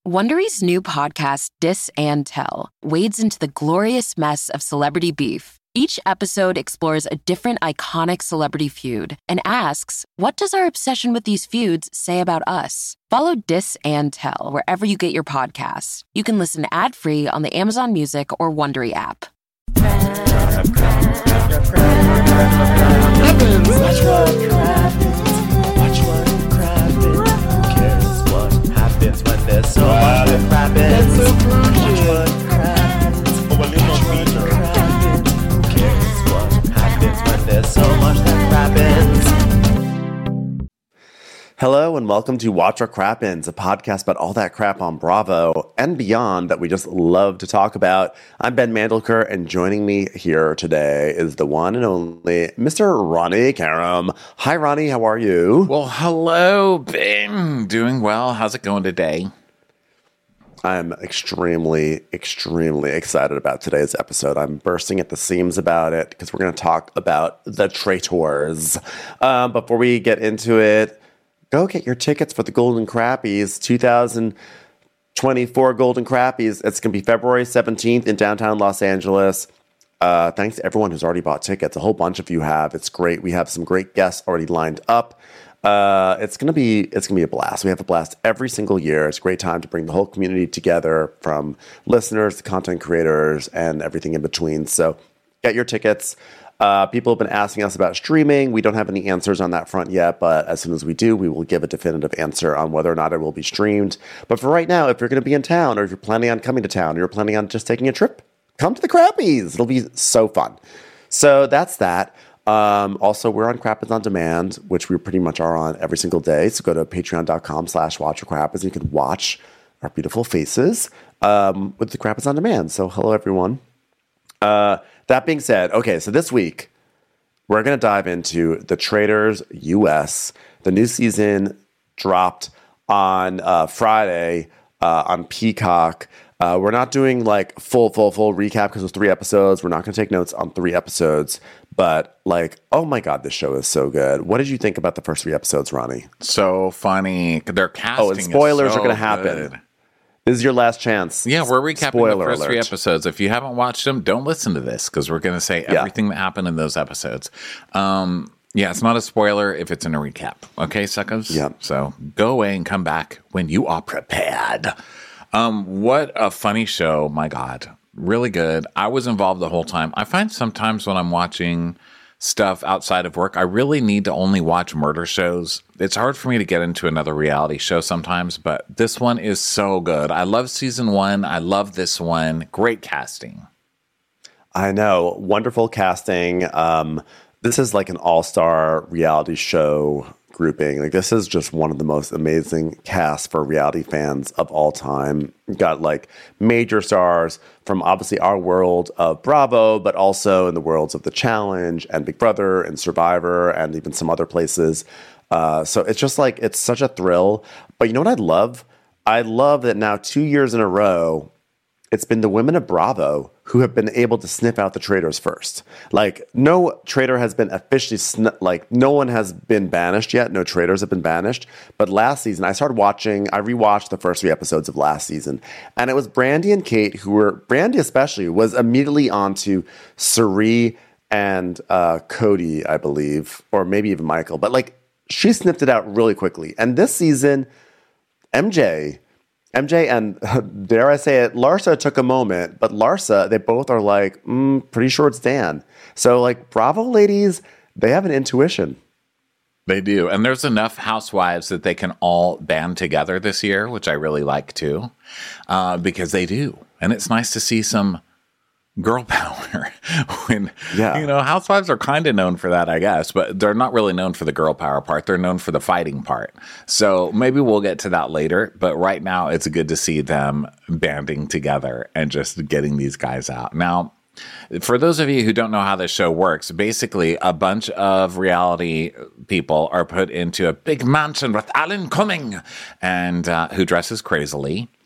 Wondery's new podcast, Dis and Tell, wades into the glorious mess of celebrity beef. Each episode explores a different iconic celebrity feud and asks, what does our obsession with these feuds say about us? Follow Dis and Tell wherever you get your podcasts. You can listen ad-free on the Amazon Music or Wondery app. When there's so much that happens. Watch what happens. Who cares what happens when there's so much that happens? Hello and welcome to Watch What Crappens, a podcast about all that crap on Bravo and beyond that we just love to talk about. I'm Ben Mandelker, and joining me here today is the one and only Mr. Ronnie Karam. Hi, Ronnie. How are you? Well, hello, Ben. Doing well. How's it going today? I'm extremely excited about today's episode. I'm bursting at the seams about it because we're going to talk about the traitors. Before we get into it, go get your tickets for the Golden Crappies 2024 Golden Crappies. It's going to be February 17th in downtown Los Angeles. Thanks to everyone who's already bought tickets. A whole bunch of you have. It's great. We have some great guests already lined up. It's gonna be a blast. We have a blast every single year. It's a great time to bring the whole community together, from listeners to content creators and everything in between. So get your tickets. People have been asking us about streaming. We don't have any answers on that front yet, but as soon as we do, we will give a definitive answer on whether or not it will be streamed. But for right now, if you're going to be in town, or if you're planning on coming to town, or you're planning on just taking a trip, come to the Crappies. It'll be so fun. So that's that. Also, we're on Crappens on Demand, which we pretty much are on every single day. So go to patreon.com/watchwhatcrappens, and you can watch our beautiful faces with the Crappens on Demand. So hello, everyone. That being said, okay, so this week, we're going to dive into The Traitors US. The new season dropped on Friday on Peacock. We're not doing like full recap because it's 3 episodes. We're not going to take notes on 3 episodes. But like, oh my God, this show is so good. What did you think about the first 3 episodes, Ronnie? So funny. Their casting. Oh, and spoilers are going to happen. This is your last chance. Yeah, we're recapping Spoiler the first alert. 3 episodes. If you haven't watched them, don't listen to this because we're going to say everything that happened in those episodes. Yeah, it's not a spoiler if it's in a recap. Okay, suckers? Yeah. So go away and come back when you are prepared. What a funny show. My God. Really good. I was involved the whole time. I find sometimes when I'm watching stuff outside of work, I really need to only watch murder shows. It's hard for me to get into another reality show sometimes, but this one is so good. I love season 1. I love this one. Great casting. I know. Wonderful casting. This is like an all-star reality show grouping. Like, this is just one of the most amazing casts for reality fans of all time. You've got like major stars from obviously our world of Bravo, but also in the worlds of The Challenge and Big Brother and Survivor and even some other places. So it's just like, it's such a thrill. But you know what I love? I love that now 2 years in a row, it's been the women of Bravo who have been able to sniff out the traitors first. Like, no traitor has been officially, no one has been banished yet. No traitors have been banished. But last season, I rewatched the first 3 episodes of last season. And it was Brandi and Kate Brandi especially, was immediately onto Cirie and Cody, I believe, or maybe even Michael. But like, she sniffed it out really quickly. And this season, MJ and, dare I say it, Larsa took a moment, but Larsa, they both are like, pretty sure it's Dan. So like, Bravo ladies, they have an intuition. They do. And there's enough housewives that they can all band together this year, which I really like too, because they do. And it's nice to see some girl power when, housewives are kind of known for that, I guess, but they're not really known for the girl power part. They're known for the fighting part. So maybe we'll get to that later, but right now it's good to see them banding together and just getting these guys out. Now, for those of you who don't know how this show works, basically a bunch of reality people are put into a big mansion with Alan Cumming, and who dresses crazily.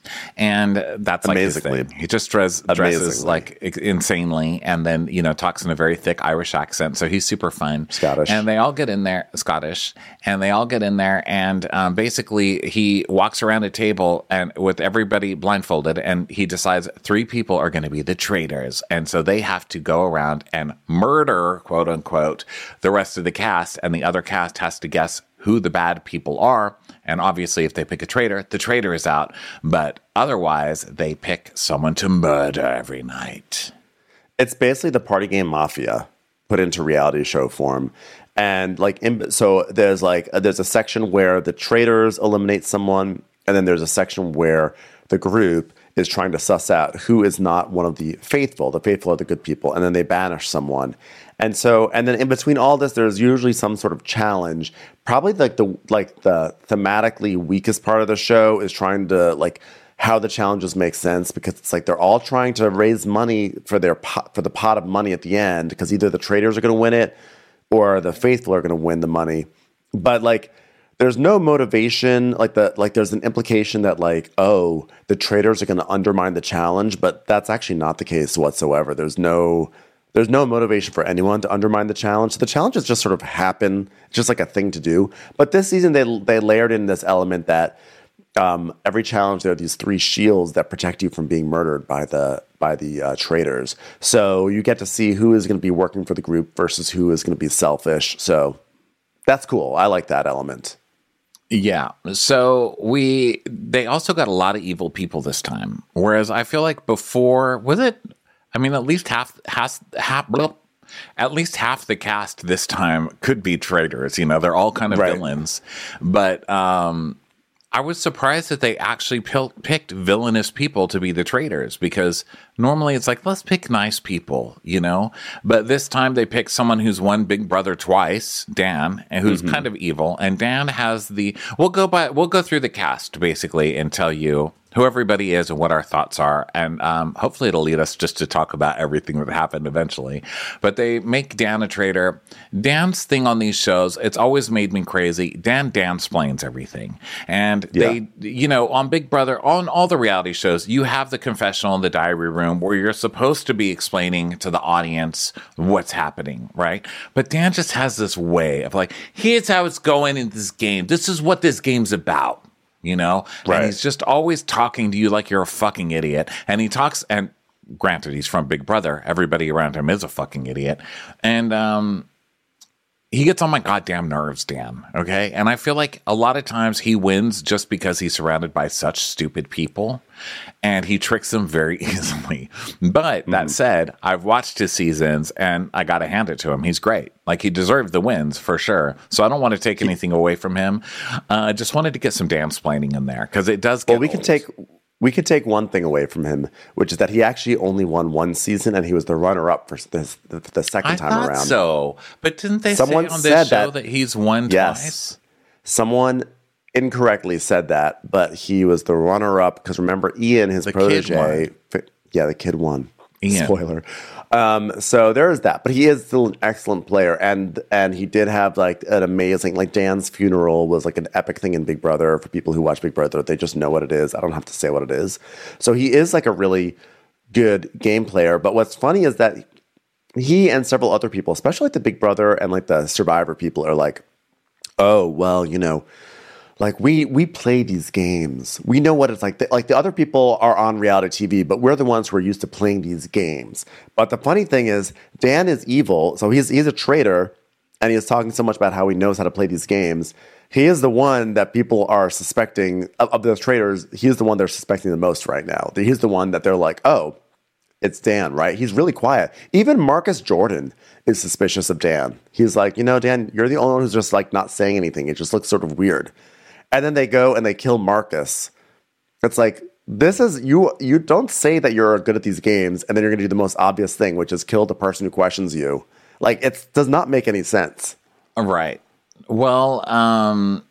And that's like his Amazingly. thing. He just dresses Amazingly. like insanely, and then talks in a very thick Irish accent. So he's super fun, Scottish. And they all get in there, Scottish, and they all get in there, and basically he walks around a table and with everybody blindfolded, and he decides 3 people are going to be the traitors, and so they have to go around and murder, quote unquote, the rest of the cast, and the other cast has to guess who the bad people are. And obviously, if they pick a traitor, the traitor is out. But otherwise, they pick someone to murder every night. It's basically the party game Mafia put into reality show form. And so there's a section where the traitors eliminate someone, and then there's a section where the group is trying to suss out who is not one of the faithful. The faithful are the good people, and then they banish someone. And then in between all this, there's usually some sort of challenge. Probably the thematically weakest part of the show is trying to how the challenges make sense, because it's like they're all trying to raise money for the pot of money at the end, because either the traitors are going to win it or the faithful are going to win the money. But there's no motivation. There's an implication that the traitors are going to undermine the challenge, but that's actually not the case whatsoever. There's no motivation for anyone to undermine the challenge. So the challenges just sort of happen, just like a thing to do. But this season, they layered in this element that every challenge, there are these 3 shields that protect you from being murdered by the traitors. So you get to see who is going to be working for the group versus who is going to be selfish. So that's cool. I like that element. Yeah. So they also got a lot of evil people this time. Whereas I feel like before, at least half the cast this time could be traitors. They're all kind of villains. But I was surprised that they actually picked villainous people to be the traitors, because normally it's like, let's pick nice people, But this time they picked someone who's won Big Brother twice, Dan, and who's kind of evil. And Dan has we'll go through the cast basically and tell you who everybody is and what our thoughts are. And hopefully it'll lead us just to talk about everything that happened eventually. But they make Dan a traitor. Dan's thing on these shows, it's always made me crazy. Dan-splains everything. And they, on Big Brother, on all the reality shows, you have the confessional in the diary room where you're supposed to be explaining to the audience what's happening, right? But Dan just has this way of here's how it's going in this game. This is what this game's about. Right. And he's just always talking to you like you're a fucking idiot. And he talks, and granted, he's from Big Brother. Everybody around him is a fucking idiot. And he gets on my goddamn nerves, Dan. Okay. And I feel like a lot of times he wins just because he's surrounded by such stupid people, and he tricks them very easily. But that said, I've watched his seasons, and I got to hand it to him. He's great. He deserved the wins for sure. So I don't want to take anything away from him. I just wanted to get some Dan-splaining in there, because it does get We could take one thing away from him, which is that he actually only won one season, and he was the runner-up for the second time around. So, but didn't they Someone say on this said show that he's won twice? Someone incorrectly said that, but he was the runner-up, because remember, Ian, his protege, the kid won. Ian. Spoiler. So there is that, but he is still an excellent player, and he did have an amazing, Dan's funeral was an epic thing in Big Brother. For people who watch Big Brother, they just know what it is. I don't have to say what it is. So he is a really good game player. But what's funny is that he and several other people, especially the Big Brother and the Survivor people, are oh well, we play these games. We know what it's like. The other people are on reality TV, but we're the ones who are used to playing these games. But the funny thing is, Dan is evil, so he's a traitor, and he is talking so much about how he knows how to play these games. He is the one that people are suspecting of those traitors. He is the one they're suspecting the most right now. He's the one that they're oh, it's Dan, right? He's really quiet. Even Marcus Jordan is suspicious of Dan. He's Dan, you're the only one who's just not saying anything. It just looks sort of weird. And then they go and they kill Marcus. It's this is, you don't say that you're good at these games, and then you're going to do the most obvious thing, which is kill the person who questions you. It does not make any sense. Right. Well,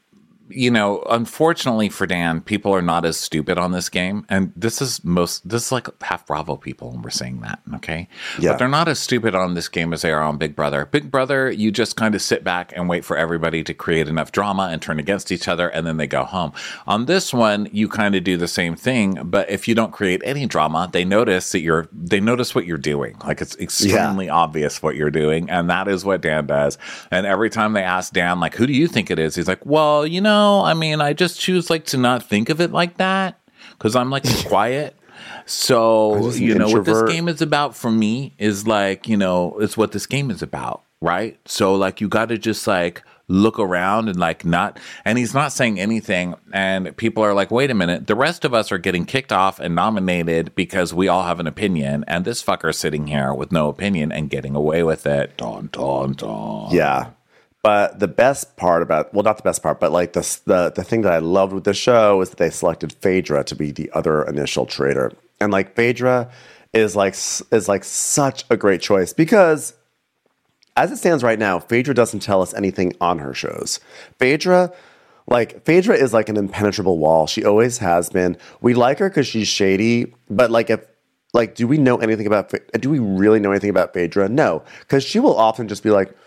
unfortunately for Dan, people are not as stupid on this game. And this is like half Bravo people, and we're saying that, okay? Yeah. But they're not as stupid on this game as they are on Big Brother. Big Brother, you just kind of sit back and wait for everybody to create enough drama and turn against each other, and then they go home. On this one, you kind of do the same thing, but if you don't create any drama, they notice what you're doing. Like, it's extremely obvious what you're doing, and that is what Dan does. And every time they ask Dan, like, who do you think it is? He's like, well, I just choose to not think of it like that because I'm quiet. So, what this game is about for me is it's what this game is about, right? So you got to just look around and and he's not saying anything. And people are like, wait a minute, the rest of us are getting kicked off and nominated because we all have an opinion. And this fucker's sitting here with no opinion and getting away with it. Dun, dun, dun. Yeah. But the best part about, well, not the best part, but the thing that I loved with the show is that they selected Phaedra to be the other initial traitor. And Phaedra is such a great choice because as it stands right now, Phaedra doesn't tell us anything on her shows. Phaedra is an impenetrable wall. She always has been. We like her because she's shady, but do we know anything about, do we really know anything about Phaedra? No, because she will often just be like,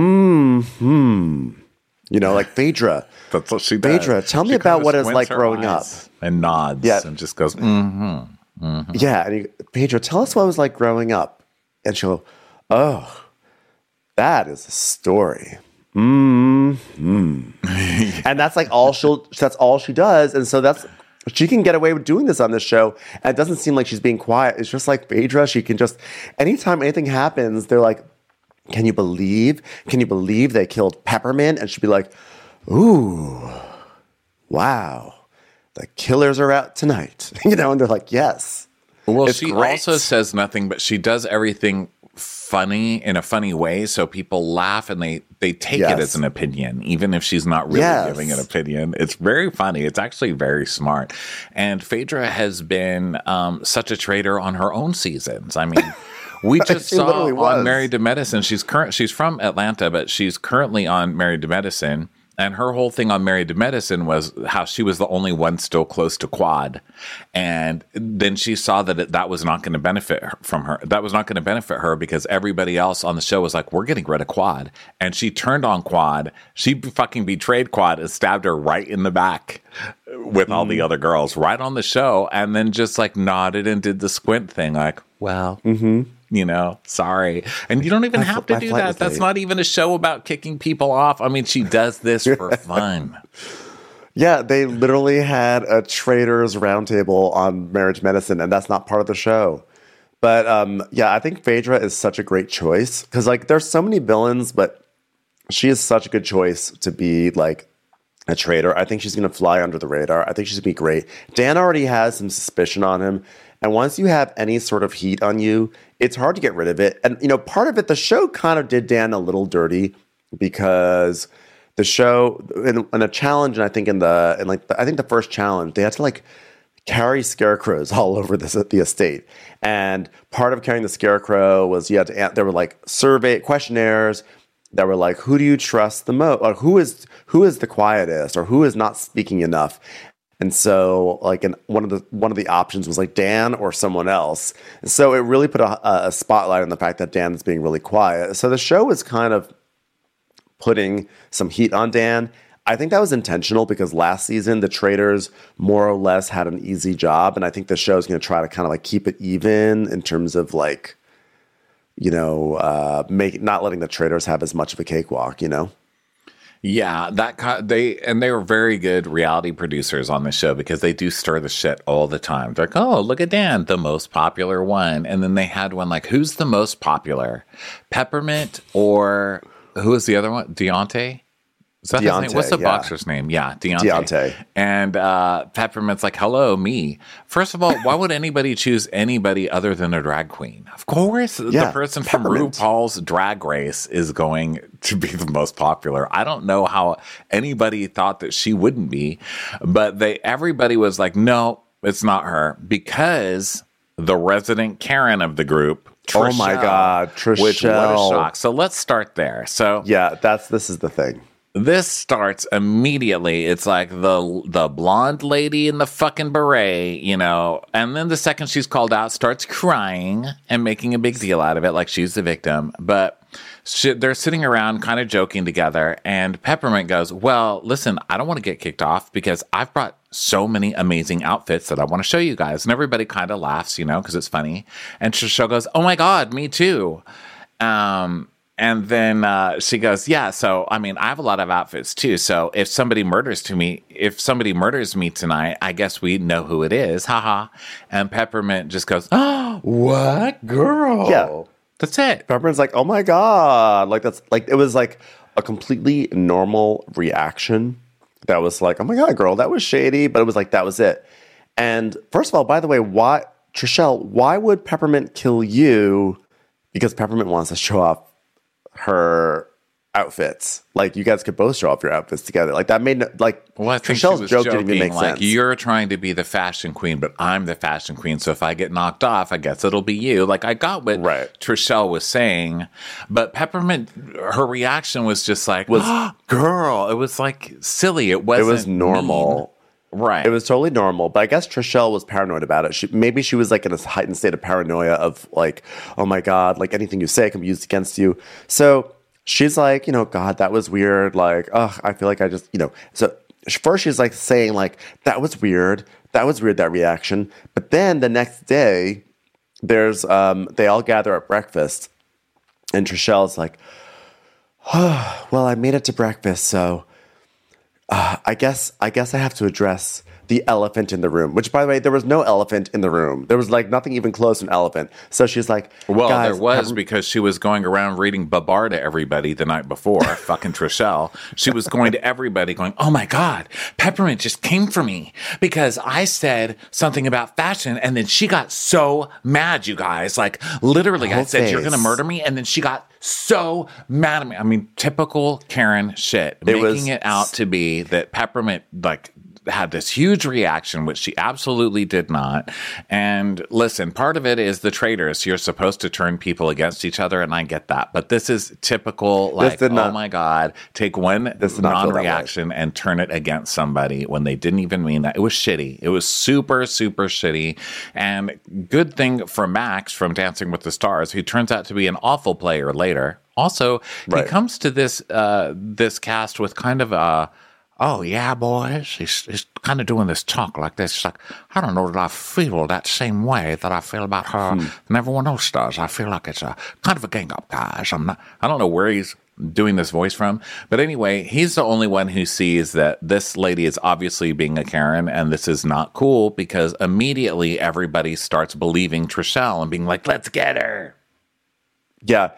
Phaedra. That's what she does. Phaedra, tell me about what it's like growing up. And nods and just goes, mm-hmm. Mm-hmm. Yeah, and Phaedra, tell us what it was like growing up. And she'll go, oh, that is a story. Mm-hmm. And that's all she does. And so she can get away with doing this on this show. And it doesn't seem like she's being quiet. It's just like Phaedra, she can just, anytime anything happens, they're like, can you believe they killed Peppermint? And she'd be like, ooh, wow, the killers are out tonight. And they're like, yes. Well, she also says nothing, but she does everything funny in a funny way. So people laugh and they take it as an opinion, even if she's not really giving an opinion. It's very funny. It's actually very smart. And Phaedra has been such a traitor on her own seasons. I mean, we just saw on Married to Medicine. She's from Atlanta, but she's currently on Married to Medicine. And her whole thing on Married to Medicine was how she was the only one still close to Quad. And then she saw that that was not going to benefit from her. That was not going to benefit her because everybody else on the show was like, we're getting rid of Quad. And she turned on Quad. She fucking betrayed Quad and stabbed her right in the back with all the other girls right on the show. And then just nodded and did the squint thing well, sorry. And you don't even have to do that. That's not even a show about kicking people off. I mean, she does this for fun. Yeah, they literally had a traitors roundtable on Marriage Medicine, and that's not part of the show. But I think Phaedra is such a great choice because there's so many villains, but she is such a good choice to be a traitor. I think she's going to fly under the radar. I think she's going to be great. Dan already has some suspicion on him. And once you have any sort of heat on you, it's hard to get rid of it. And, part of it, the show kind of did Dan a little dirty because the show, in a challenge, and I think I think the first challenge, they had to carry scarecrows all over the estate. And part of carrying the scarecrow was you had to, there were survey questionnaires that were who do you trust the most? Or who is the quietest? Or who is not speaking enough? And so, one of the options was Dan or someone else. And so it really put a spotlight on the fact that Dan is being really quiet. So the show is kind of putting some heat on Dan. I think that was intentional because last season the traitors more or less had an easy job, and I think the show is going to try to kind of keep it even in terms of not letting the traitors have as much of a cakewalk. Yeah, they were very good reality producers on the show because they do stir the shit all the time. They're like, oh, look at Dan, the most popular one. And then they had one who's the most popular? Peppermint or who is the other one? Deontay? Is that his name? What's the boxer's name? Yeah, Deontay. And Peppermint's hello, me. First of all, why would anybody choose anybody other than a drag queen? Of course, the person from RuPaul's Drag Race is going to be the most popular. I don't know how anybody thought that she wouldn't be, but everybody was like, no, it's not her, because the resident Karen of the group, Trishelle, oh my God, Trishelle. Which, what a shock. So let's start there. So yeah, this is the thing. this starts immediately. It's like the blonde lady in the fucking beret, you know, and then the second she's called out, starts crying and making a big deal out of it, like she's the victim. But they're sitting around kind of joking together, and Peppermint goes, well, listen, I don't want to get kicked off because I've brought so many amazing outfits that I want to show you guys. And everybody kind of laughs, you know, because it's funny. And Trishelle goes, oh my God, me too. And then she goes, yeah, so, I mean, I have a lot of outfits too. So if somebody murders me tonight, I guess we know who it is. Haha. And Peppermint just goes, oh, what girl? Yeah. That's it. Peppermint's like, oh my God. Like, that's like, it was like a completely normal reaction that was like, oh my God, girl, that was shady. But it was like, that was it. And first of all, by the way, Trishelle, why would Peppermint kill you? Because Peppermint wants to show off her outfits. Like, you guys could both show off your outfits together. Like, that made well, I think Trichelle's joke didn't even make like, sense. You're trying to be the fashion queen, but I'm the fashion queen. So if I get knocked off, I guess it'll be you. Like, I got what Trishelle was saying, but Peppermint, her reaction was just like, girl. It was like silly. It was normal. Mean. Right. It was totally normal. But I guess Trishelle was paranoid about it. Maybe she was like in a heightened state of paranoia of like, oh my God, like anything you say can be used against you. So she's like, you know, God, that was weird. Like, I feel like I just, you know. So first she's like saying like, that was weird. That was weird, that reaction. But then the next day, there's, they all gather at breakfast. And Trishelle's like, well, I made it to breakfast, so I guess I have to address the elephant in the room, which, by the way, there was no elephant in the room. There was like nothing even close to an elephant. So she's like, well, there was because she was going around reading Babar to everybody the night before. Fucking Trishelle. She was going to everybody going, oh my God, Peppermint just came for me because I said something about fashion. And then she got so mad, you guys. Like, literally, I said, you're going to murder me. And then she got so mad at me. I mean, typical Karen shit. Making it out to be that Peppermint, like, had this huge reaction, which she absolutely did not. And listen, part of it is the traitors. You're supposed to turn people against each other, and I get that. But this is typical, like, oh my God, take one non-reaction and turn it against somebody when they didn't even mean that. It was shitty. It was super, super shitty. And good thing for Max from Dancing with the Stars, who turns out to be an awful player later. Also, he comes to this cast with kind of a, oh, yeah, boys. He's kind of doing this talk like this. It's like, I don't know that I feel that same way that I feel about her and everyone else does. I feel like it's a kind of a gang up, guys. I don't know where he's doing this voice from. But anyway, he's the only one who sees that this lady is obviously being a Karen, and this is not cool because immediately everybody starts believing Trishelle and being like, let's get her. Yeah.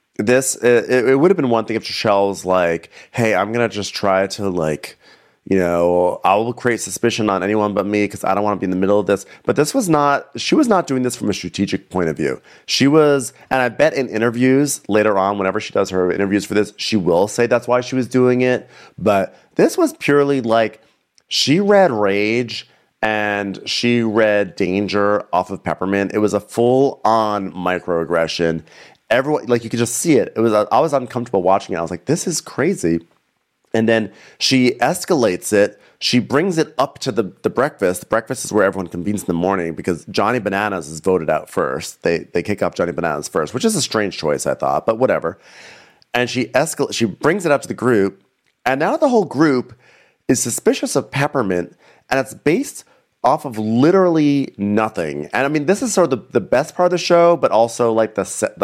It would have been one thing if Trishelle was like, hey, I'm going to just try to, like, you know, I will create suspicion on anyone but me because I don't want to be in the middle of this. But she was not doing this from a strategic point of view. She was, and I bet in interviews later on, whenever she does her interviews for this, she will say that's why she was doing it. But this was purely like, she read Rage and she read Danger off of Peppermint. It was a full-on microaggression. Everyone, like, you could just see it. I was uncomfortable watching it. I was like, this is crazy. And then she escalates it. She brings it up to the breakfast. The breakfast is where everyone convenes in the morning because Johnny Bananas is voted out first. They kick up Johnny Bananas first, which is a strange choice, I thought, but whatever. And she brings it up to the group, and now the whole group is suspicious of Peppermint, and it's based off of literally nothing. And I mean, this is sort of the best part of the show, but also this is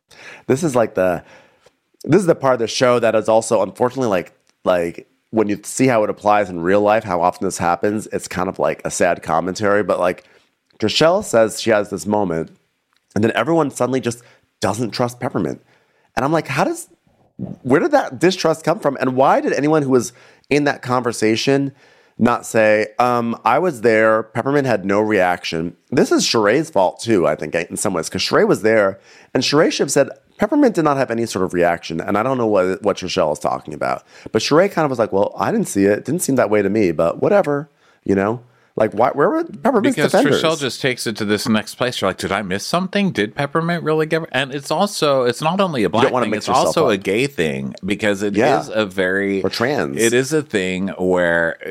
the part of the show that is also, unfortunately, like when you see how it applies in real life, how often this happens, it's kind of like a sad commentary. But like, Trishelle says she has this moment, and then everyone suddenly just doesn't trust Peppermint. And I'm like, where did that distrust come from? And why did anyone who was in that conversation not say, I was there, Peppermint had no reaction? This is Sheree's fault too, I think, in some ways, because Sheree was there, and Sheree should have said, Peppermint did not have any sort of reaction, and I don't know what Trishelle is talking about. But Sheree kind of was like, well, I didn't see it. It didn't seem that way to me, but whatever, you know? Like, why? Where were Peppermint's because defenders? Trishelle just takes it to this next place. You're like, did I miss something? Did Peppermint really get? And it's not only a black thing; it's also a gay thing because it is a very or trans. It is a thing where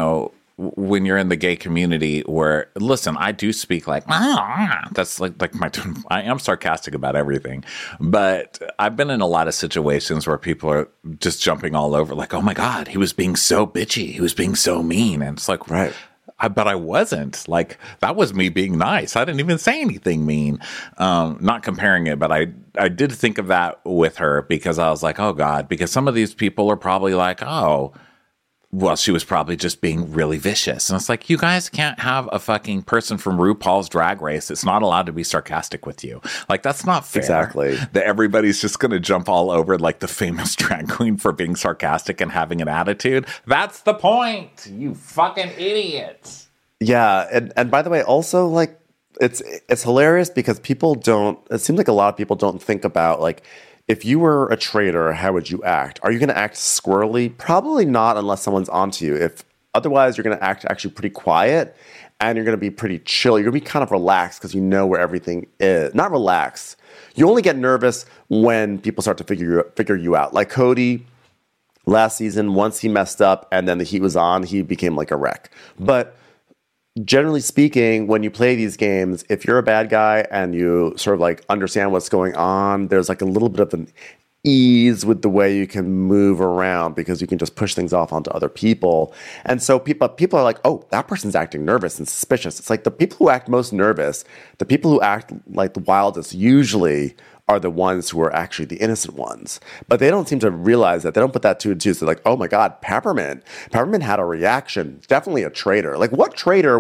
when you're in the gay community where, listen, I do speak like, that's like my, I am sarcastic about everything, but I've been in a lot of situations where people are just jumping all over like, oh my God, he was being so bitchy. He was being so mean. And it's like, right. But I wasn't. Like, that was me being nice. I didn't even say anything mean. Not comparing it, but I did think of that with her because I was like, oh God, because some of these people are probably like, oh, well, she was probably just being really vicious. And it's like, you guys can't have a fucking person from RuPaul's Drag Race that's not allowed to be sarcastic with you. Like, that's not fair. Exactly. That everybody's just going to jump all over like the famous drag queen for being sarcastic and having an attitude. That's the point, you fucking idiots. Yeah. And by the way, also, like, it's hilarious because it seems like a lot of people don't think about, like, if you were a traitor, how would you act? Are you going to act squirrely? Probably not unless someone's onto you. Otherwise, you're going to act actually pretty quiet and you're going to be pretty chill. You're going to be kind of relaxed because you know where everything is. Not relaxed. You only get nervous when people start to figure you out. Like Cody last season, once he messed up and then the heat was on, he became like a wreck. But generally speaking, when you play these games, if you're a bad guy and you sort of like understand what's going on, there's like a little bit of an ease with the way you can move around because you can just push things off onto other people. And so people are like, oh, that person's acting nervous and suspicious. It's like the people who act most nervous, the people who act like the wildest usually are the ones who are actually the innocent ones. But they don't seem to realize that. They don't put that two and two. So they're like, oh my God, Peppermint had a reaction. Definitely a traitor. Like what traitor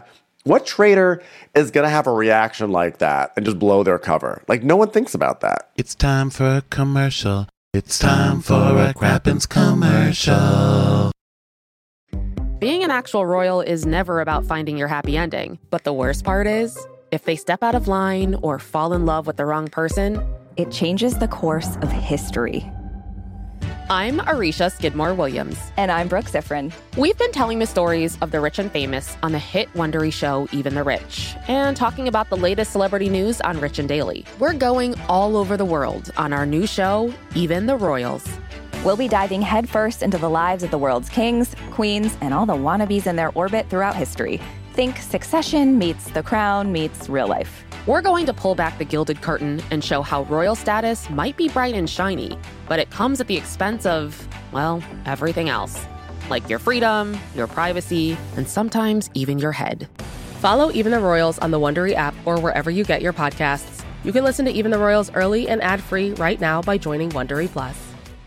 is going to have a reaction like that and just blow their cover? Like no one thinks about that. It's time for a commercial. It's time for a Crappens commercial. Being an actual royal is never about finding your happy ending. But the worst part is, if they step out of line or fall in love with the wrong person, it changes the course of history. I'm Arisha Skidmore-Williams. And I'm Brooke Sifrin. We've been telling the stories of the rich and famous on the hit Wondery show, Even the Rich, and talking about the latest celebrity news on Rich and Daily. We're going all over the world on our new show, Even the Royals. We'll be diving headfirst into the lives of the world's kings, queens, and all the wannabes in their orbit throughout history. Think Succession meets The Crown meets real life. We're going to pull back the gilded curtain and show how royal status might be bright and shiny, but it comes at the expense of, well, everything else. Like your freedom, your privacy, and sometimes even your head. Follow Even the Royals on the Wondery app or wherever you get your podcasts. You can listen to Even the Royals early and ad-free right now by joining Wondery Plus.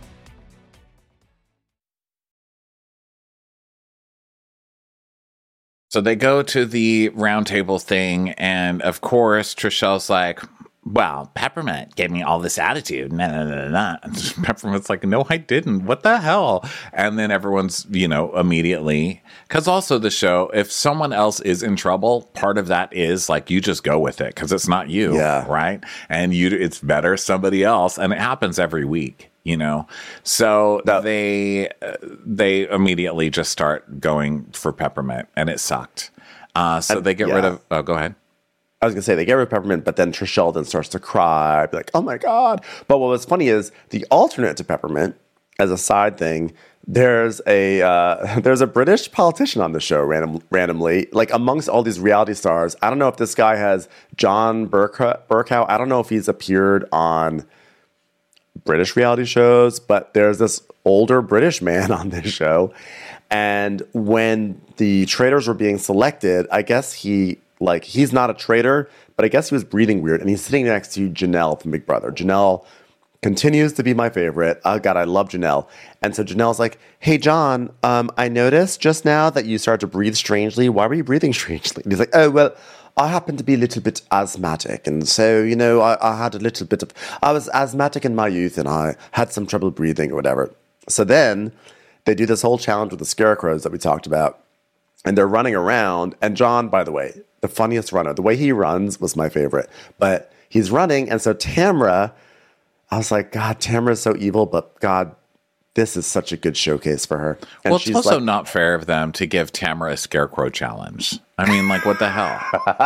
So they go to the roundtable thing, and of course, Trishelle's like, well, Peppermint gave me all this attitude. Nah. Peppermint's like, no, I didn't. What the hell? And then everyone's, immediately. Because also the show, if someone else is in trouble, part of that is like, you just go with it because it's not you. Yeah. Right? And it's better somebody else. And it happens every week. So they immediately just start going for Peppermint, and it sucked. So they get rid of. Oh, go ahead. I was gonna say they get rid of Peppermint, but then Trishelle then starts to cry, be like, "Oh my God!" But what was funny is the alternate to Peppermint, as a side thing. There's a British politician on the show randomly, like amongst all these reality stars. I don't know if this guy has John Burkow. I don't know if he's appeared on British reality shows, but there's this older British man on this show. And when the traitors were being selected, I guess he's not a traitor, but I guess he was breathing weird. And he's sitting next to Janelle from Big Brother. Janelle continues to be my favorite. Oh God, I love Janelle. And so Janelle's like, hey, John, I noticed just now that you started to breathe strangely. Why were you breathing strangely? And he's like, oh, well, I happen to be a little bit asthmatic. And so, I had I was asthmatic in my youth and I had some trouble breathing or whatever. So then they do this whole challenge with the scarecrows that we talked about. And they're running around. And John, by the way, the funniest runner, the way he runs was my favorite. But he's running. And so Tamra, I was like, God, Tamra's so evil. But God, this is such a good showcase for her. And Well, it's she's also like, not fair of them to give Tamara a scarecrow challenge. I mean, like, what the hell?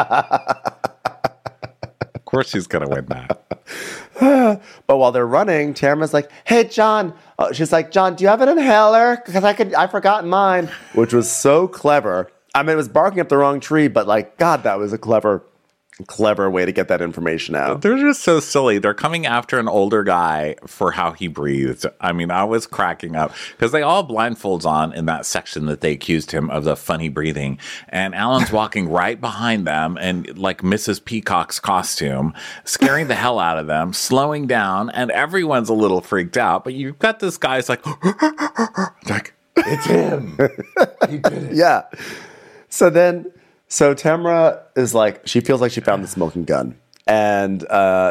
Of course she's going to win that. But while they're running, Tamara's like, hey, John. She's like, John, do you have an inhaler? Because I forgot mine, which was so clever. I mean, it was barking up the wrong tree, but like, God, that was a clever way to get that information out. They're just so silly. They're coming after an older guy for how he breathed. I mean, I was cracking up because they all blindfolds on in that section that they accused him of the funny breathing. And Alan's walking right behind them and like Mrs. Peacock's costume, scaring the hell out of them, slowing down, and everyone's a little freaked out. But you've got this guy's like, it's him. He did it. Yeah. So Tamara is like, she feels like she found the smoking gun. And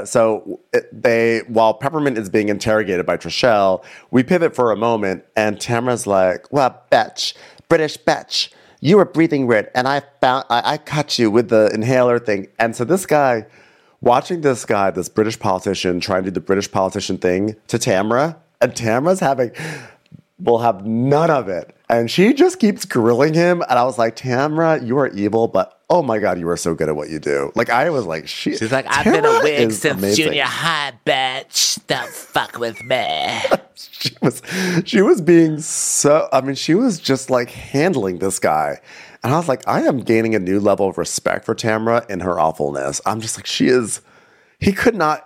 while Peppermint is being interrogated by Trishelle, we pivot for a moment, and Tamara's like, well, Betch, British Betch, you were breathing weird, and I caught you with the inhaler thing. And so this guy, watching this British politician, trying to do the British politician thing to Tamara, and Tamara's will have none of it. And she just keeps grilling him. And I was like, Tamara, you are evil, but oh my God, you are so good at what you do. Like, I was like, she's like, I've been a wig since junior high, bitch. Don't fuck with me. She was being so, I mean, she was just like handling this guy. And I was like, I am gaining a new level of respect for Tamara in her awfulness. I'm just like, he could not,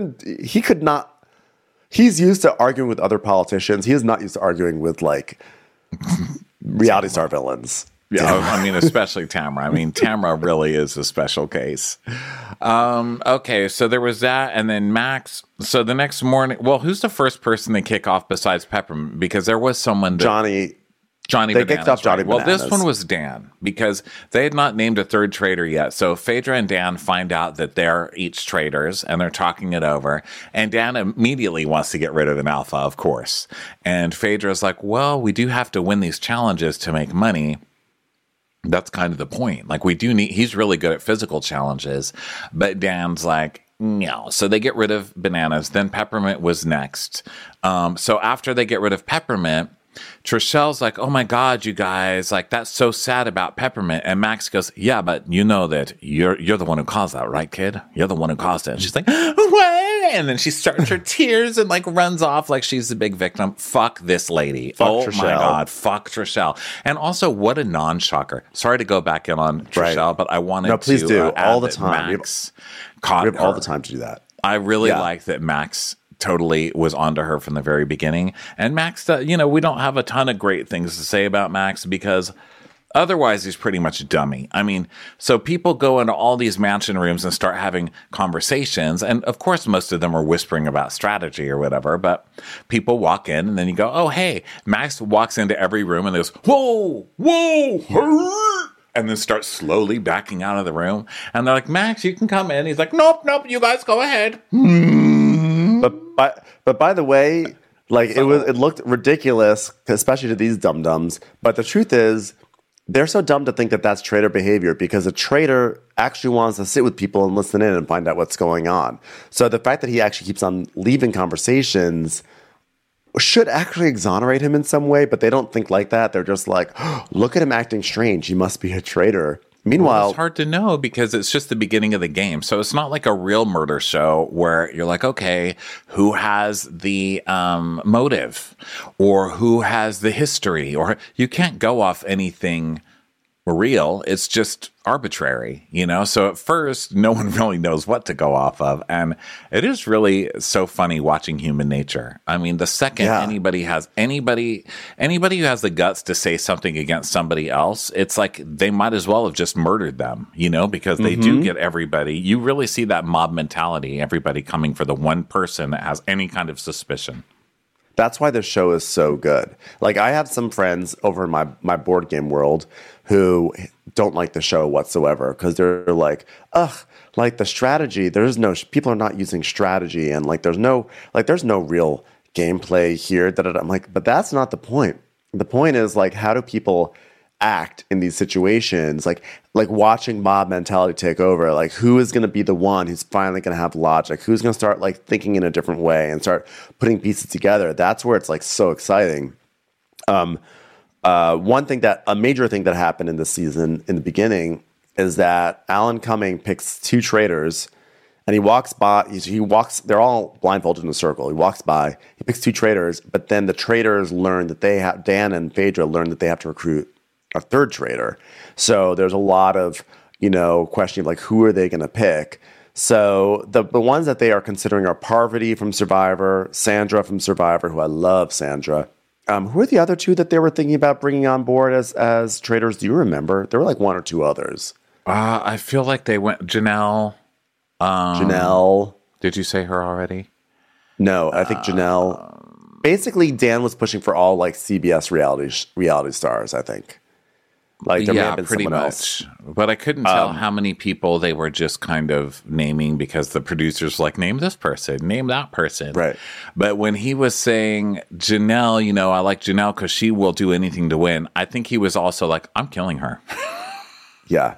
he's used to arguing with other politicians. He is not used to arguing with like reality star villains. Yeah, I mean, especially Tamara. I mean, Tamara really is a special case. Okay, so there was that, and then Max. So the next morning, well, who's the first person they kick off besides Peppermint? Because there was someone that... Johnny they Bananas, kicked off Johnny right? Bananas. Well, this one was Dan, because they had not named a third traitor yet. So Phaedra and Dan find out that they're each traitors, and they're talking it over. And Dan immediately wants to get rid of an alpha, of course. And Phaedra's like, well, we do have to win these challenges to make money. That's kind of the point. Like, we do need, he's really good at physical challenges, but Dan's like, no. So they get rid of Bananas. Then Peppermint was next. So after they get rid of Peppermint, Trishelle's like, oh my God, you guys, like, that's so sad about Peppermint. And Max goes, yeah, but you know that you're the one who caused that, right, kid? You're the one who caused it. And she's like, what? And then she starts her tears and like runs off like she's the big victim. Fuck this lady. Fuck Trishelle. My Trishelle. God. Fuck Trishelle. And also, what a non-shocker. Sorry to go back in on Trishelle, Right. but I wanted No, please to do. add All the that time. Max caught We have all her. the time to do that. I really Yeah. like that Max totally was onto her from the very beginning. And Max, we don't have a ton of great things to say about Max because otherwise he's pretty much a dummy. I mean, so people go into all these mansion rooms and start having conversations. And of course, most of them are whispering about strategy or whatever, but people walk in and then you go, oh, hey, Max walks into every room and goes, whoa, hurry, and then starts slowly backing out of the room. And they're like, Max, you can come in. He's like, nope, you guys go ahead. But by the way, like it looked ridiculous, especially to these dum-dums. But the truth is, they're so dumb to think that that's traitor behavior because a traitor actually wants to sit with people and listen in and find out what's going on. So the fact that he actually keeps on leaving conversations should actually exonerate him in some way, but they don't think like that. They're just like, oh, look at him acting strange. He must be a traitor. Meanwhile, it's hard to know because it's just the beginning of the game. So it's not like a real murder show where you're like, okay, who has the motive or who has the history, or you can't go off anything real. It's just arbitrary, So at first, no one really knows what to go off of. And it is really so funny watching human nature. I mean, the second anybody who has the guts to say something against somebody else, it's like they might as well have just murdered them, because they do get everybody. You really see that mob mentality, everybody coming for the one person that has any kind of suspicion. That's why this show is so good. Like, I have some friends over in my board game world who don't like the show whatsoever because they're like, ugh, like the strategy, people are not using strategy and like there's no real gameplay here. I'm like, but that's not the point. The point is like, how do people act in these situations, like watching mob mentality take over. Like, who is going to be the one who's finally going to have logic? Who's going to start like thinking in a different way and start putting pieces together? That's where it's like so exciting. A major thing that happened in this season in the beginning is that Alan Cumming picks two traitors. And he walks by, they're all blindfolded in a circle. He walks by, he picks two traitors, but then the traitors learn that Dan and Phaedra learn that they have to recruit a third traitor. So there's a lot of, questioning of like, who are they going to pick? So the ones that they are considering are Parvati from Survivor, Sandra from Survivor, who I love Sandra. Who are the other two that they were thinking about bringing on board as traitors? Do you remember? There were like one or two others. I feel like they went, Janelle. Janelle. Did you say her already? No, I think Janelle. Basically, Dan was pushing for all like CBS reality stars, I think. Like there may have been pretty someone much. else. But I couldn't tell how many people they were just kind of naming because the producers were like, name this person, name that person. Right. But when he was saying Janelle, I like Janelle because she will do anything to win. I think he was also like, I'm killing her. Yeah.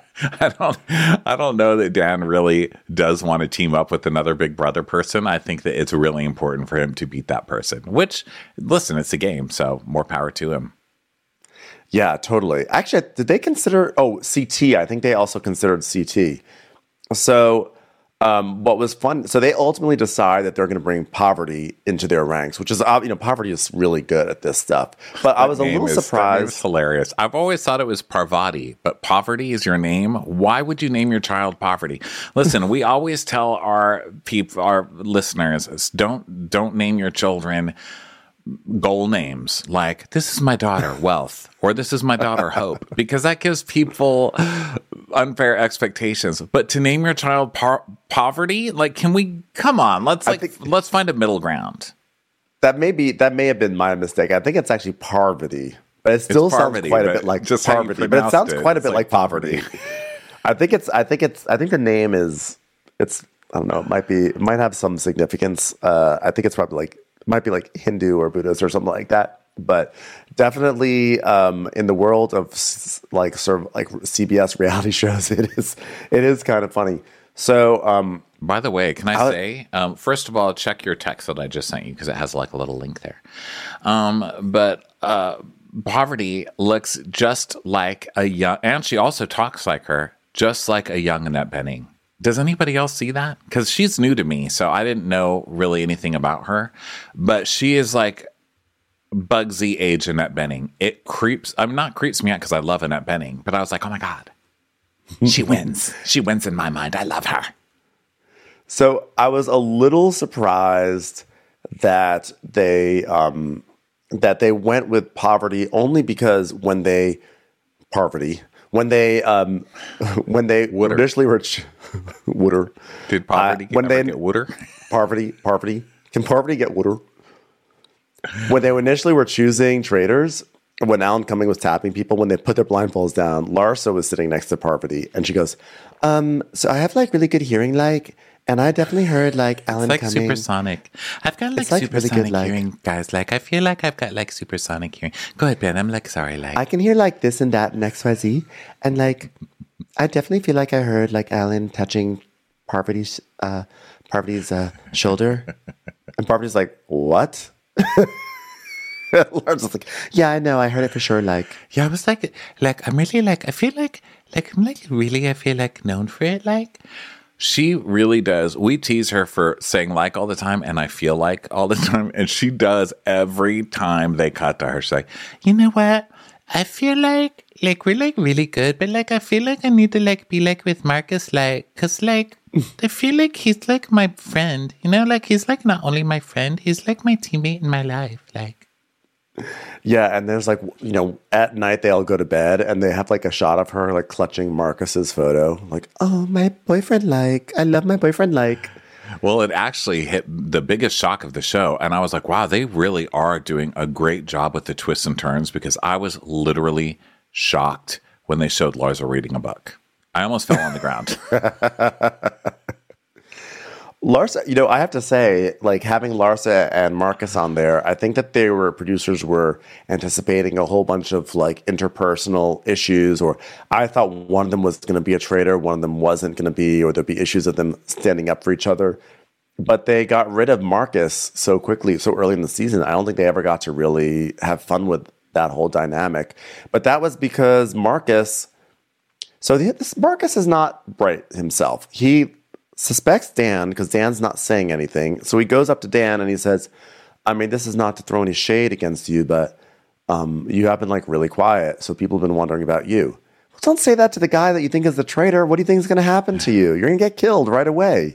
I don't know that Dan really does want to team up with another Big Brother person. I think that it's really important for him to beat that person, which, listen, it's a game, so more power to him. Yeah, totally. Actually, did they consider, CT? I think they also considered CT. So what was fun, so they ultimately decide that they're going to bring Parvati into their ranks, which is, Parvati is really good at this stuff. But I was a little surprised. It's hilarious. I've always thought it was Parvati, but Poverty is your name. Why would you name your child Poverty? Listen, we always tell our listeners, don't name your children goal names like this is my daughter Wealth or this is my daughter Hope, because that gives people unfair expectations. But to name your child Poverty, like, come on, let's find a middle ground. That may have been my mistake. I think it's actually Parvati, but it still sounds quite a bit like Parvati. But it sounds quite a bit like poverty. I think the name is, I don't know, it might have some significance. I think it's probably like, it might be like Hindu or Buddhist or something like that. But definitely in the world of like sort of like CBS reality shows, it is kind of funny. So by the way, can I say, first of all, check your text that I just sent you because it has like a little link there. But Poverty looks just like a young, and she also talks like her, just like a young Annette Bening. Does anybody else see that? Because she's new to me, so I didn't know really anything about her. But she is like Bugsy age Annette Bening. It creeps me out because I love Annette Bening. But I was like, oh my God, she wins. She wins in my mind. I love her. So I was a little surprised that they went with Poverty only because when they initially were Wooder. Did Poverty get Wooder? Poverty. Can Poverty get Wooder? When they initially were choosing traitors, when Alan Cumming was tapping people, when they put their blindfolds down, Larsa was sitting next to Poverty, and she goes, so I have like really good hearing, like, and I definitely heard like Alan Cumming. It's like supersonic. I've got like supersonic really hearing, guys. Like, I feel like I've got like supersonic hearing. Go ahead, Ben. I'm like, sorry, like. I can hear like this and that and XYZ. And like, I definitely feel like I heard like Alan touching Parvati's shoulder. And Parvati's like, what? Lawrence like, yeah, I know. I heard it for sure. Like, yeah, I was like, I'm really like, I feel like I'm like really, I feel like known for it. Like, she really does. We tease her for saying like all the time, and I feel like all the time. And she does every time they cut to her. She's like, you know what? I feel like we're like really good, but like I feel like I need to like be like with Marcus, like, cause like I feel like he's like my friend, you know, like he's like not only my friend, he's like my teammate in my life, like. Yeah, and there's like, you know, at night they all go to bed and they have like a shot of her like clutching Marcus's photo, like, oh, my boyfriend, like, I love my boyfriend, like. Well, it actually hit the biggest shock of the show, and I was like, wow, they really are doing a great job with the twists and turns, because I was literally shocked when they showed Larsa reading a book. I almost fell on the ground. Larsa, you know, I have to say, like having Larsa and Marcus on there, I think that producers were anticipating a whole bunch of like interpersonal issues, or I thought one of them was going to be a traitor, one of them wasn't going to be, or there'd be issues of them standing up for each other. But they got rid of Marcus so quickly, so early in the season. I don't think they ever got to really have fun with that whole dynamic. But that was because Marcus is not bright himself. He suspects Dan because Dan's not saying anything. So he goes up to Dan and he says, I mean, this is not to throw any shade against you, but you have been like really quiet. So people have been wondering about you. Well, don't say that to the guy that you think is the traitor. What do you think is going to happen to you? You're going to get killed right away.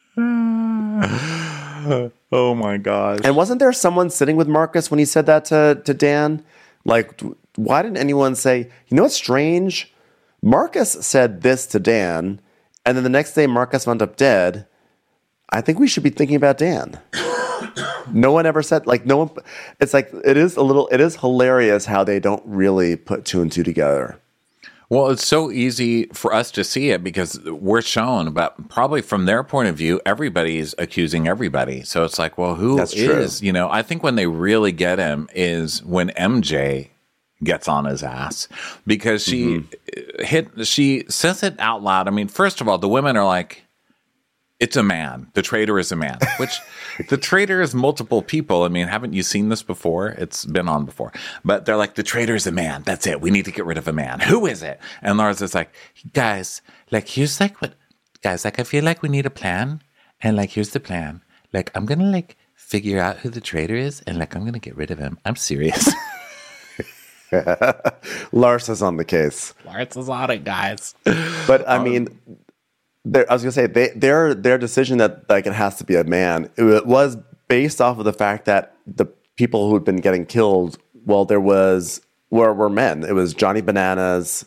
Oh my gosh. And wasn't there someone sitting with Marcus when he said that to Dan? Like, why didn't anyone say, you know what's strange? Marcus said this to Dan, and then the next day Marcus wound up dead. I think we should be thinking about Dan. No one ever said, like, no one. It's like, it is hilarious how they don't really put two and two together. Well, it's so easy for us to see it because we're shown, but probably from their point of view, everybody's accusing everybody. So it's like, well, who That's is, true. you know, I think when they really get him is when MJ gets on his ass because she says it out loud. I mean, first of all, the women are like, it's a man. The traitor is a man, which the traitor is multiple people. I mean, haven't you seen this before? It's been on before. But they're like, the traitor is a man. That's it. We need to get rid of a man. Who is it? And Lars is like, guys, like, here's like what, guys, like, I feel like we need a plan. And like, here's the plan. Like, I'm going to like figure out who the traitor is. And like, I'm going to get rid of him. I'm serious. Lars is on the case. Lars is on it, guys. But I mean, I was gonna say their decision that like it has to be a man. It was based off of the fact that the people who had been getting killed, well, were men. It was Johnny Bananas,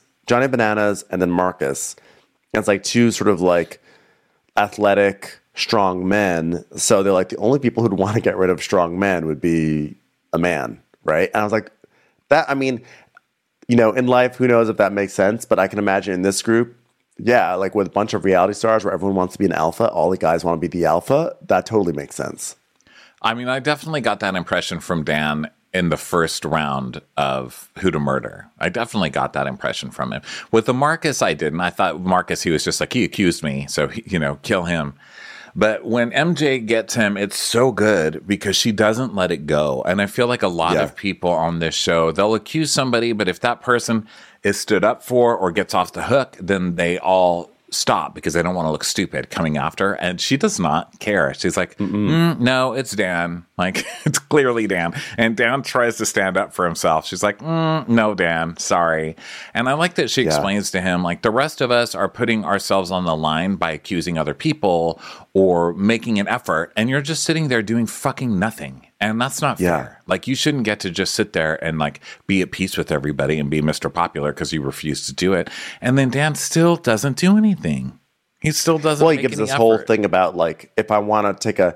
and then Marcus. And it's like two sort of like athletic, strong men. So they're like the only people who'd want to get rid of strong men would be a man, right? And I was like, that. I mean, you know, in life, who knows if that makes sense? But I can imagine in this group. Yeah, like with a bunch of reality stars where everyone wants to be an alpha, all the guys want to be the alpha, that totally makes sense. I mean, I definitely got that impression from Dan in the first round of Who to Murder. I definitely got that impression from him. With the Marcus, I didn't. I thought Marcus, he was just like, he accused me, so, kill him. But when MJ gets him, it's so good because she doesn't let it go. And I feel like a lot of people on this show, they'll accuse somebody, but if that person is stood up for or gets off the hook, then they all stop because they don't want to look stupid coming after. And she does not care. She's like, no, it's Dan. Like, it's clearly Dan. And Dan tries to stand up for himself. She's like, no, Dan, sorry. And I like that she explains to him, like, the rest of us are putting ourselves on the line by accusing other people or making an effort. And you're just sitting there doing fucking nothing. And that's not fair. Like, you shouldn't get to just sit there and, like, be at peace with everybody and be Mr. Popular because you refuse to do it. And then Dan still doesn't do anything. He still doesn't. Well, he gives this whole thing about, like, if I want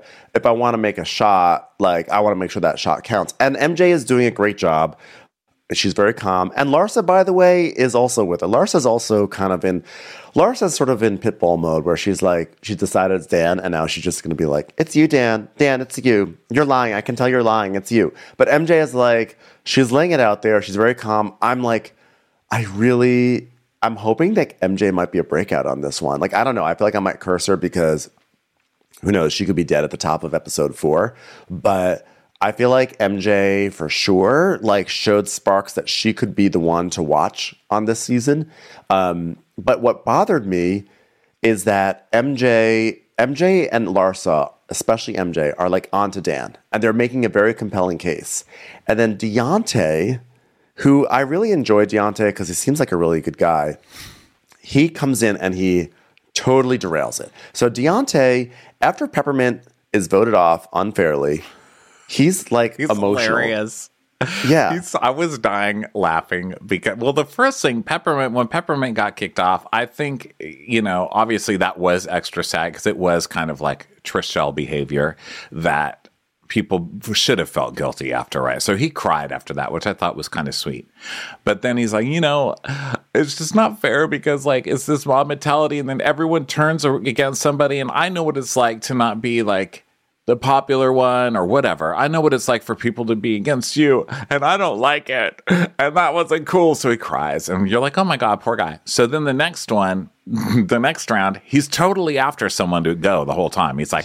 to make a shot, like, I want to make sure that shot counts. And MJ is doing a great job. She's very calm. And Larsa, by the way, is also with her. Larsa's also Larsa's sort of in pitbull mode where she's like, she decided it's Dan, and now she's just going to be like, it's you, Dan. Dan, it's you. You're lying. I can tell you're lying. It's you. But MJ is like, she's laying it out there. She's very calm. I'm like, I'm hoping that MJ might be a breakout on this one. Like, I don't know. I feel like I might curse her because who knows? She could be dead at the top of episode 4. But I feel like MJ for sure like showed sparks that she could be the one to watch on this season. But what bothered me is that MJ and Larsa, especially MJ, are like onto Dan, and they're making a very compelling case. And then Deontay, who I really enjoy Deontay because he seems like a really good guy, he comes in and he totally derails it. So Deontay, after Peppermint is voted off unfairly, he's like emotional. Hilarious. Yeah. I was dying laughing because, well, the first thing, when Peppermint got kicked off, I think, obviously that was extra sad because it was kind of like Trishelle behavior that people should have felt guilty after, right? So he cried after that, which I thought was kind of sweet. But then he's like, it's just not fair because like it's this mob mentality, and then everyone turns against somebody, and I know what it's like to not be like the popular one or whatever. I know what it's like for people to be against you, and I don't like it. And that wasn't cool. So he cries, and you're like, oh my God, poor guy. So then the next one, the next round, he's totally after someone to go the whole time. He's like,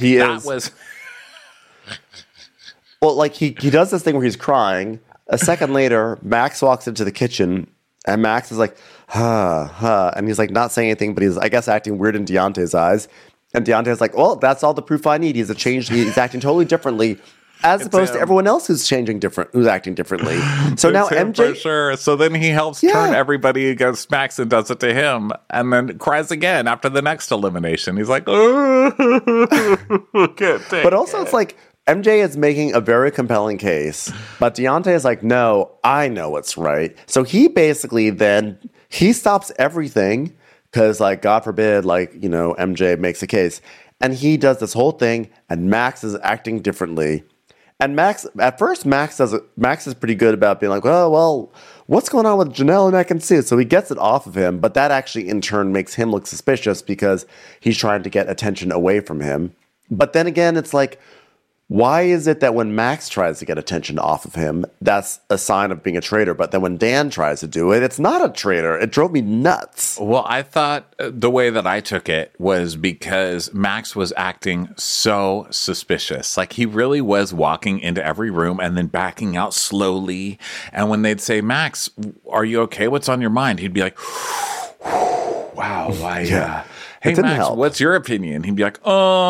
Well, like he does this thing where he's crying. A second later, Max walks into the kitchen, and Max is like, and he's like not saying anything, but he's, I guess, acting weird in Deontay's eyes. And Deontay's like, well, that's all the proof I need. He's acting totally differently, as opposed to everyone else who's acting differently. So now MJ, for sure. So then he helps turn everybody against Max and does it to him, and then cries again after the next elimination. He's like, oh, can't take but also it's like MJ is making a very compelling case, but Deontay is like, no, I know what's right. So he basically then he stops everything. Because, like, God forbid, like, MJ makes a case. And he does this whole thing, and Max is acting differently. And Max is pretty good about being like, well, what's going on with Janelle and Ekin-Su? So he gets it off of him, but that actually, in turn, makes him look suspicious because he's trying to get attention away from him. But then again, it's like, why is it that when Max tries to get attention off of him, that's a sign of being a traitor? But then when Dan tries to do it, it's not a traitor. It drove me nuts. Well, I thought the way that I took it was because Max was acting so suspicious. Like he really was walking into every room and then backing out slowly. And when they'd say, Max, are you okay? What's on your mind? He'd be like, wow, why? Hey, Max, what's your opinion? He'd be like,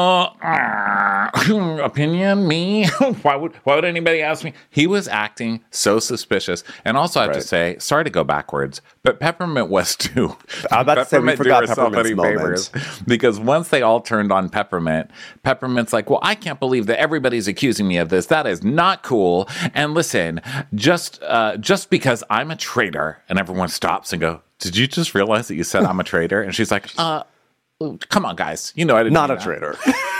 opinion? Me? Why would anybody ask me? He was acting so suspicious. And also I have to say, sorry to go backwards, but Peppermint was too. I'm about to say we forgot Peppermint's moment. Because once they all turned on Peppermint's like, well, I can't believe that everybody's accusing me of this. That is not cool. And listen, just because I'm a traitor, and everyone stops and go, did you just realize that you said I'm a traitor? And she's like, come on, guys. I didn't not a traitor.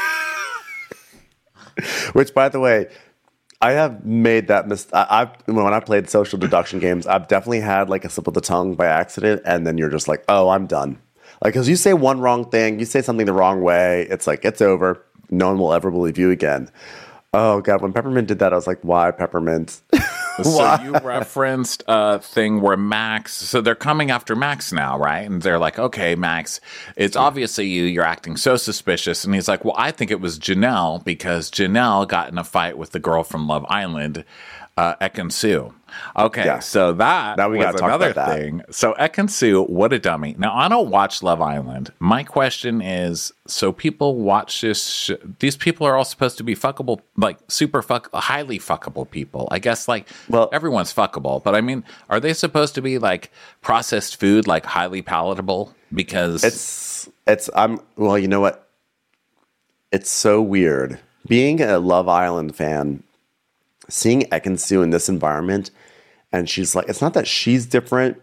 Which, by the way, I have made that mistake. When I played social deduction games, I've definitely had like a slip of the tongue by accident, and then you're just like, oh, I'm done. Like, because you say one wrong thing, you say something the wrong way, it's like, it's over. No one will ever believe you again. Oh, God, when Peppermint did that, I was like, why Peppermint? So you referenced a thing where Max, so they're coming after Max now, right? And they're like, okay, Max, it's obviously you're acting so suspicious. And he's like, well, I think it was Janelle because Janelle got in a fight with the girl from Love Island, Ekin-Su. Okay, so that now we was another thing. So Ekin-Su, what a dummy. Now, I don't watch Love Island. My question is, so people watch this, these people are all supposed to be fuckable, like highly fuckable people. I guess everyone's fuckable, but I mean, are they supposed to be like processed food, like highly palatable? Because well, you know what? It's so weird. Being a Love Island fan, seeing Ekin-Su in this environment, and she's like, it's not that she's different.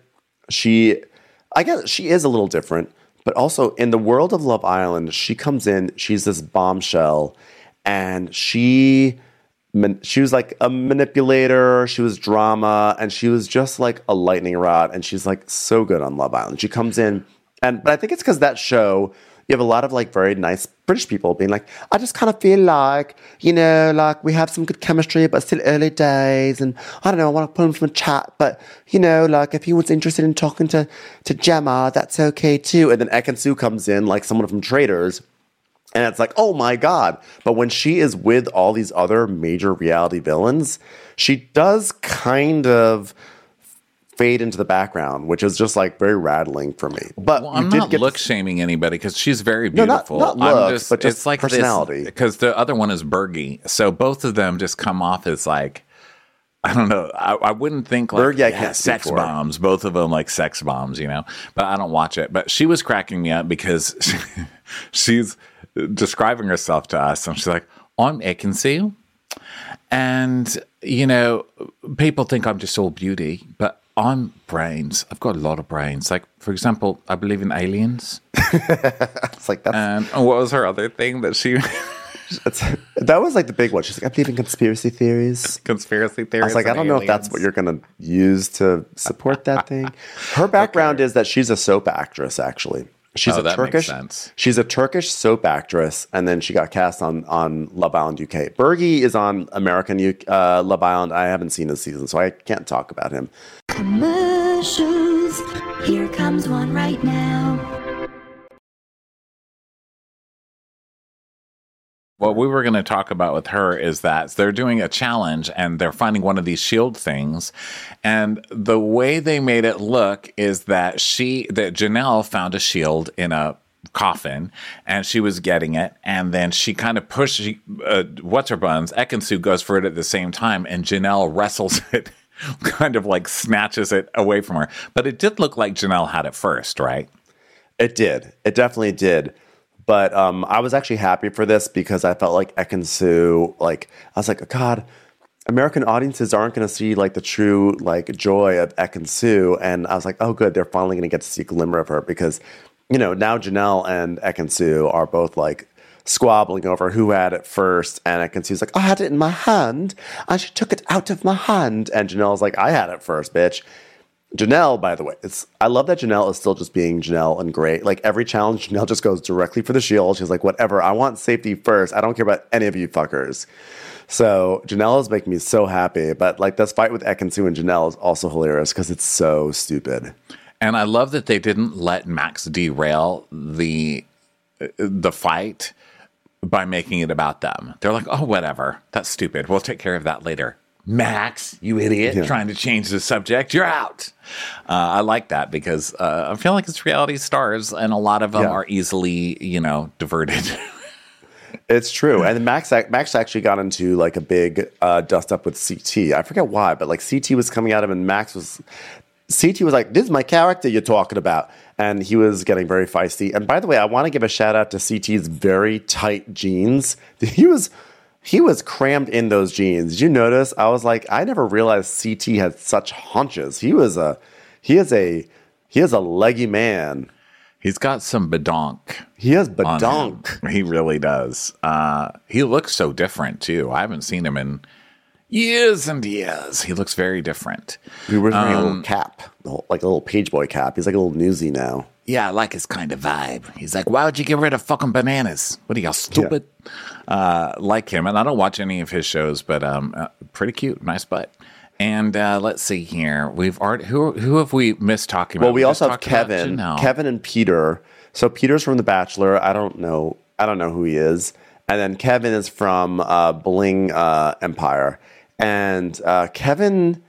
I guess she is a little different, but also in the world of Love Island, she comes in, she's this bombshell, and she was like a manipulator, she was drama, and she was just like a lightning rod, and she's like so good on Love Island. She comes in, but I think it's because that show, you have a lot of like very nice British people being like, I just kind of feel like, like we have some good chemistry, but still early days. And I don't know, I want to put him from a chat, but like if he was interested in talking to Gemma, that's okay too. And then Ekin-Su comes in like someone from Traders. And it's like, oh my God. But when she is with all these other major reality villains, she does kind of fade into the background, which is just like very rattling for me. But I'm not look-shaming anybody because she's very beautiful. No, not looks, but just it's like personality. Because the other one is Bergie. So both of them just come off as like, I don't know. I wouldn't think like Bergie, sex bombs. Both of them like sex bombs, But I don't watch it. But she was cracking me up because she's describing herself to us. And she's like, I'm Ekin-Su. And, people think I'm just all beauty. But I'm brains. I've got a lot of brains. Like, for example, I believe in aliens. It's like that. And what was her other thing that she... That was like the big one. She's like, I believe in conspiracy theories. Conspiracy theories. I was like, I don't know if that's what you're going to use to support that thing. Her background is that she's a soap actress, actually. She's a Turkish. Makes sense. She's a Turkish soap actress, and then she got cast on Love Island UK. Bergie is on American Love Island. I haven't seen this season, so I can't talk about him. Commercials. Here comes one right now. What we were going to talk about with her is that they're doing a challenge and they're finding one of these shield things. And the way they made it look is that Janelle found a shield in a coffin and she was getting it. And then she kind of pushed, what's-her-buns, Ekin-Su goes for it at the same time and Janelle wrestles it, kind of like snatches it away from her. But it did look like Janelle had it first, right? It did. It definitely did. But I was actually happy for this because I felt like Ekin-Su, I was like, God, American audiences aren't going to see like the true like joy of Ekin-Su. And I was like, oh, good, they're finally going to get to see a glimmer of her because, now Janelle and Ekin-Su are both like squabbling over who had it first. And Ekin-Su's like, I had it in my hand and she took it out of my hand. And Janelle's like, I had it first, bitch. Janelle, by the way, I love that Janelle is still just being Janelle and great. Like every challenge, Janelle just goes directly for the shield. She's like, whatever, I want safety first. I don't care about any of you fuckers. So Janelle is making me so happy. But like this fight with Ekin-Su and Janelle is also hilarious because it's so stupid. And I love that they didn't let Max derail the fight by making it about them. They're like, oh, whatever. That's stupid. We'll take care of that later. Max, you idiot, trying to change the subject. You're out. I like that because I feel like it's reality stars and a lot of them are easily, diverted. It's true. And Max actually got into like a big dust up with CT. I forget why, but like CT was coming at him and CT was like, this is my character you're talking about. And he was getting very feisty. And by the way, I want to give a shout out to CT's very tight jeans. He was crammed in those jeans. Did you notice? I was like, I never realized CT had such haunches. He is a leggy man. He's got some badonk. He has badonk. He really does. He looks so different too. I haven't seen him in years and years. He looks very different. He was wearing a little cap, like a little page boy cap. He's like a little newsy now. Yeah, I like his kind of vibe. He's like, why would you get rid of fucking bananas? What are y'all, stupid? Yeah. Like him. And I don't watch any of his shows, but pretty cute. Nice butt. And let's see here. We've already, who have we missed talking about? Well, we also have Kevin and Peter. So Peter's from The Bachelor. I don't know who he is. And then Kevin is from Bling Empire. And Kevin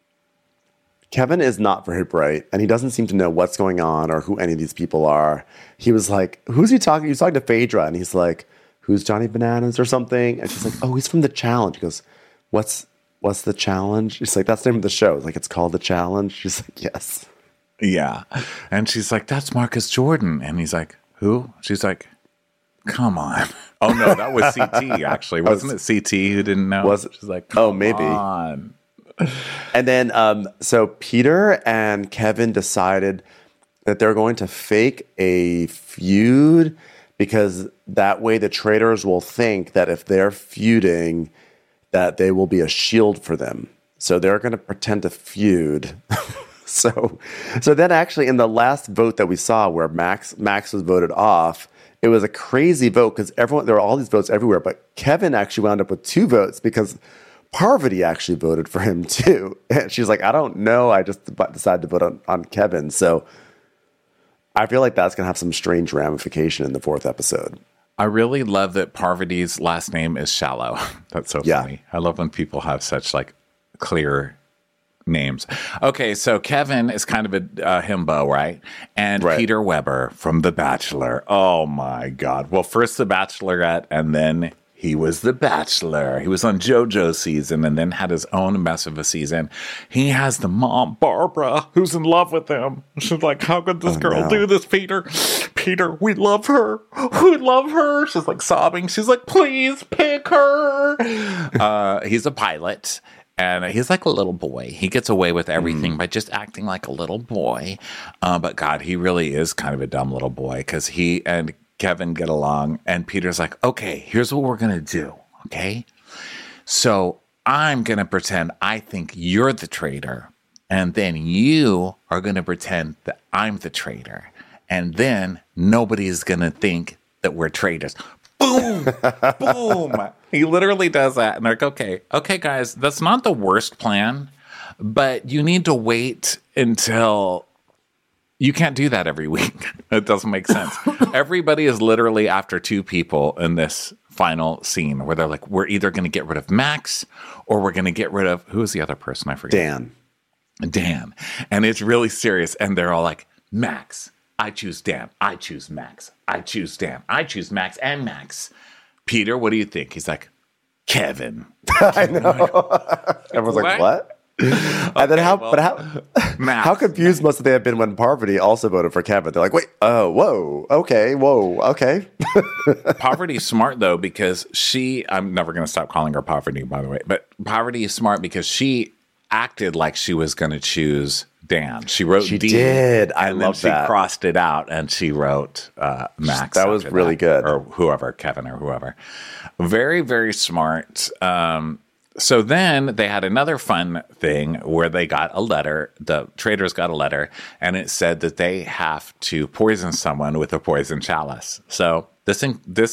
is not very bright, and he doesn't seem to know what's going on or who any of these people are. He was like, who's he talking? He was talking to Phaedra, and he's like, who's Johnny Bananas or something? And she's like, oh, he's from The Challenge. He goes, what's The Challenge? She's like, that's the name of the show. Like, it's called The Challenge. She's like, yes. Yeah. And she's like, that's Marcus Jordan. And he's like, who? She's like, come on. Oh, no, that was CT, actually. Wasn't it CT who didn't know? Was it? She's like, oh, maybe. On. And then, so Peter and Kevin decided that they're going to fake a feud because that way the traitors will think that if they're feuding, that they will be a shield for them. So they're going to pretend to feud. So then actually in the last vote that we saw where Max was voted off, it was a crazy vote because there were all these votes everywhere, but Kevin actually wound up with 2 votes because Parvati actually voted for him too. And she's like, I don't know. I just decided to vote on Kevin. So I feel like that's going to have some strange ramification in the 4th episode. I really love that Parvati's last name is Shallow. That's so funny. I love when people have such like clear names. Okay, so Kevin is kind of a himbo, right? And Peter Weber from The Bachelor. Oh my God. Well, first The Bachelorette, and then he was The Bachelor. He was on JoJo's season and then had his own mess of a season. He has the mom, Barbara, who's in love with him. She's like, how could this girl do this, Peter? Peter, we love her. We love her. She's like sobbing. She's like, please pick her. He's a pilot. And he's like a little boy. He gets away with everything by just acting like a little boy. But God, he really is kind of a dumb little boy because he and Kevin get along. And Peter's like, okay, here's what we're going to do. Okay. So I'm going to pretend I think you're the traitor. And then you are going to pretend that I'm the traitor. And then nobody is going to think that we're traitors. Boom. Boom. He literally does that. And they're like, okay, guys, that's not the worst plan. But you need to wait until... You can't do that every week. It doesn't make sense. Everybody is literally after two people in this final scene where they're like, we're either going to get rid of Max or we're going to get rid of... Who is the other person? I forget. Dan. And it's really serious. And they're all like, Max. I choose Dan. I choose Max. I choose Dan. I choose Max and Max. Peter, what do you think? He's like, Kevin. I know. Everyone's like, what? And then how confused must they have been when Parvati also voted for Kevin? They're like, wait, whoa, okay. Parvati's smart though, because I'm never going to stop calling her Parvati, by the way, but Parvati is smart because she acted like she was going to choose Dan. She wrote she D. did. I and love then that. She crossed it out and she wrote Max. That was really good. Or whoever, Kevin or whoever. Very, very smart. So then they had another fun thing where they got a letter. The traders got a letter, and it said that they have to poison someone with a poison chalice. So this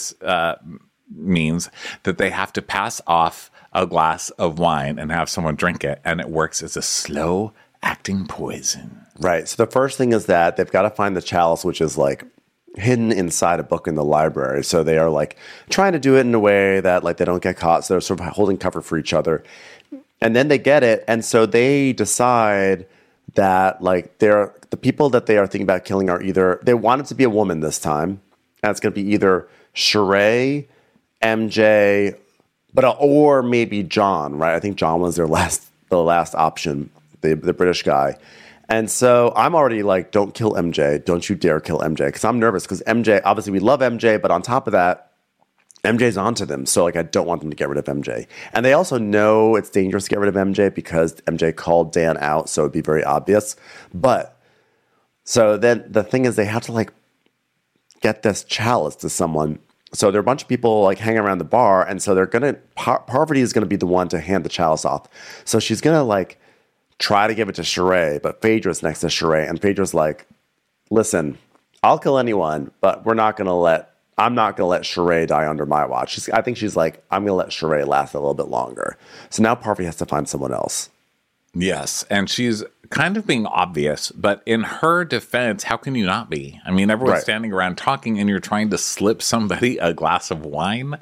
means that they have to pass off a glass of wine and have someone drink it, and it works as a slow-acting poison. Right. So the first thing is that they've got to find the chalice, which is like hidden inside a book in the library. So they are like trying to do it in a way that like they don't get caught. So they're sort of holding cover for each other. And then they get it. And so they decide that like the people that they are thinking about killing are either, they want it to be a woman this time. And it's going to be either Sheree, MJ, or maybe John, right? I think John was the last option, the British guy. And so I'm already like, don't kill MJ. Don't you dare kill MJ. Because I'm nervous because MJ, obviously we love MJ, but on top of that, MJ's onto them. So like, I don't want them to get rid of MJ. And they also know it's dangerous to get rid of MJ because MJ called Dan out. So it'd be very obvious. But so then the thing is they have to like get this chalice to someone. So there are a bunch of people like hanging around the bar. And so they're going to, Parvati is going to be the one to hand the chalice off. So she's going to like, try to give it to Sheree, but Phaedra's next to Sheree, and Phaedra's like, listen, I'll kill anyone, but I'm not going to let Sheree die under my watch. I think she's like, I'm going to let Sheree last a little bit longer. So now Parvati has to find someone else. Yes, and she's kind of being obvious, but in her defense, how can you not be? I mean, everyone's standing around talking, and you're trying to slip somebody a glass of wine.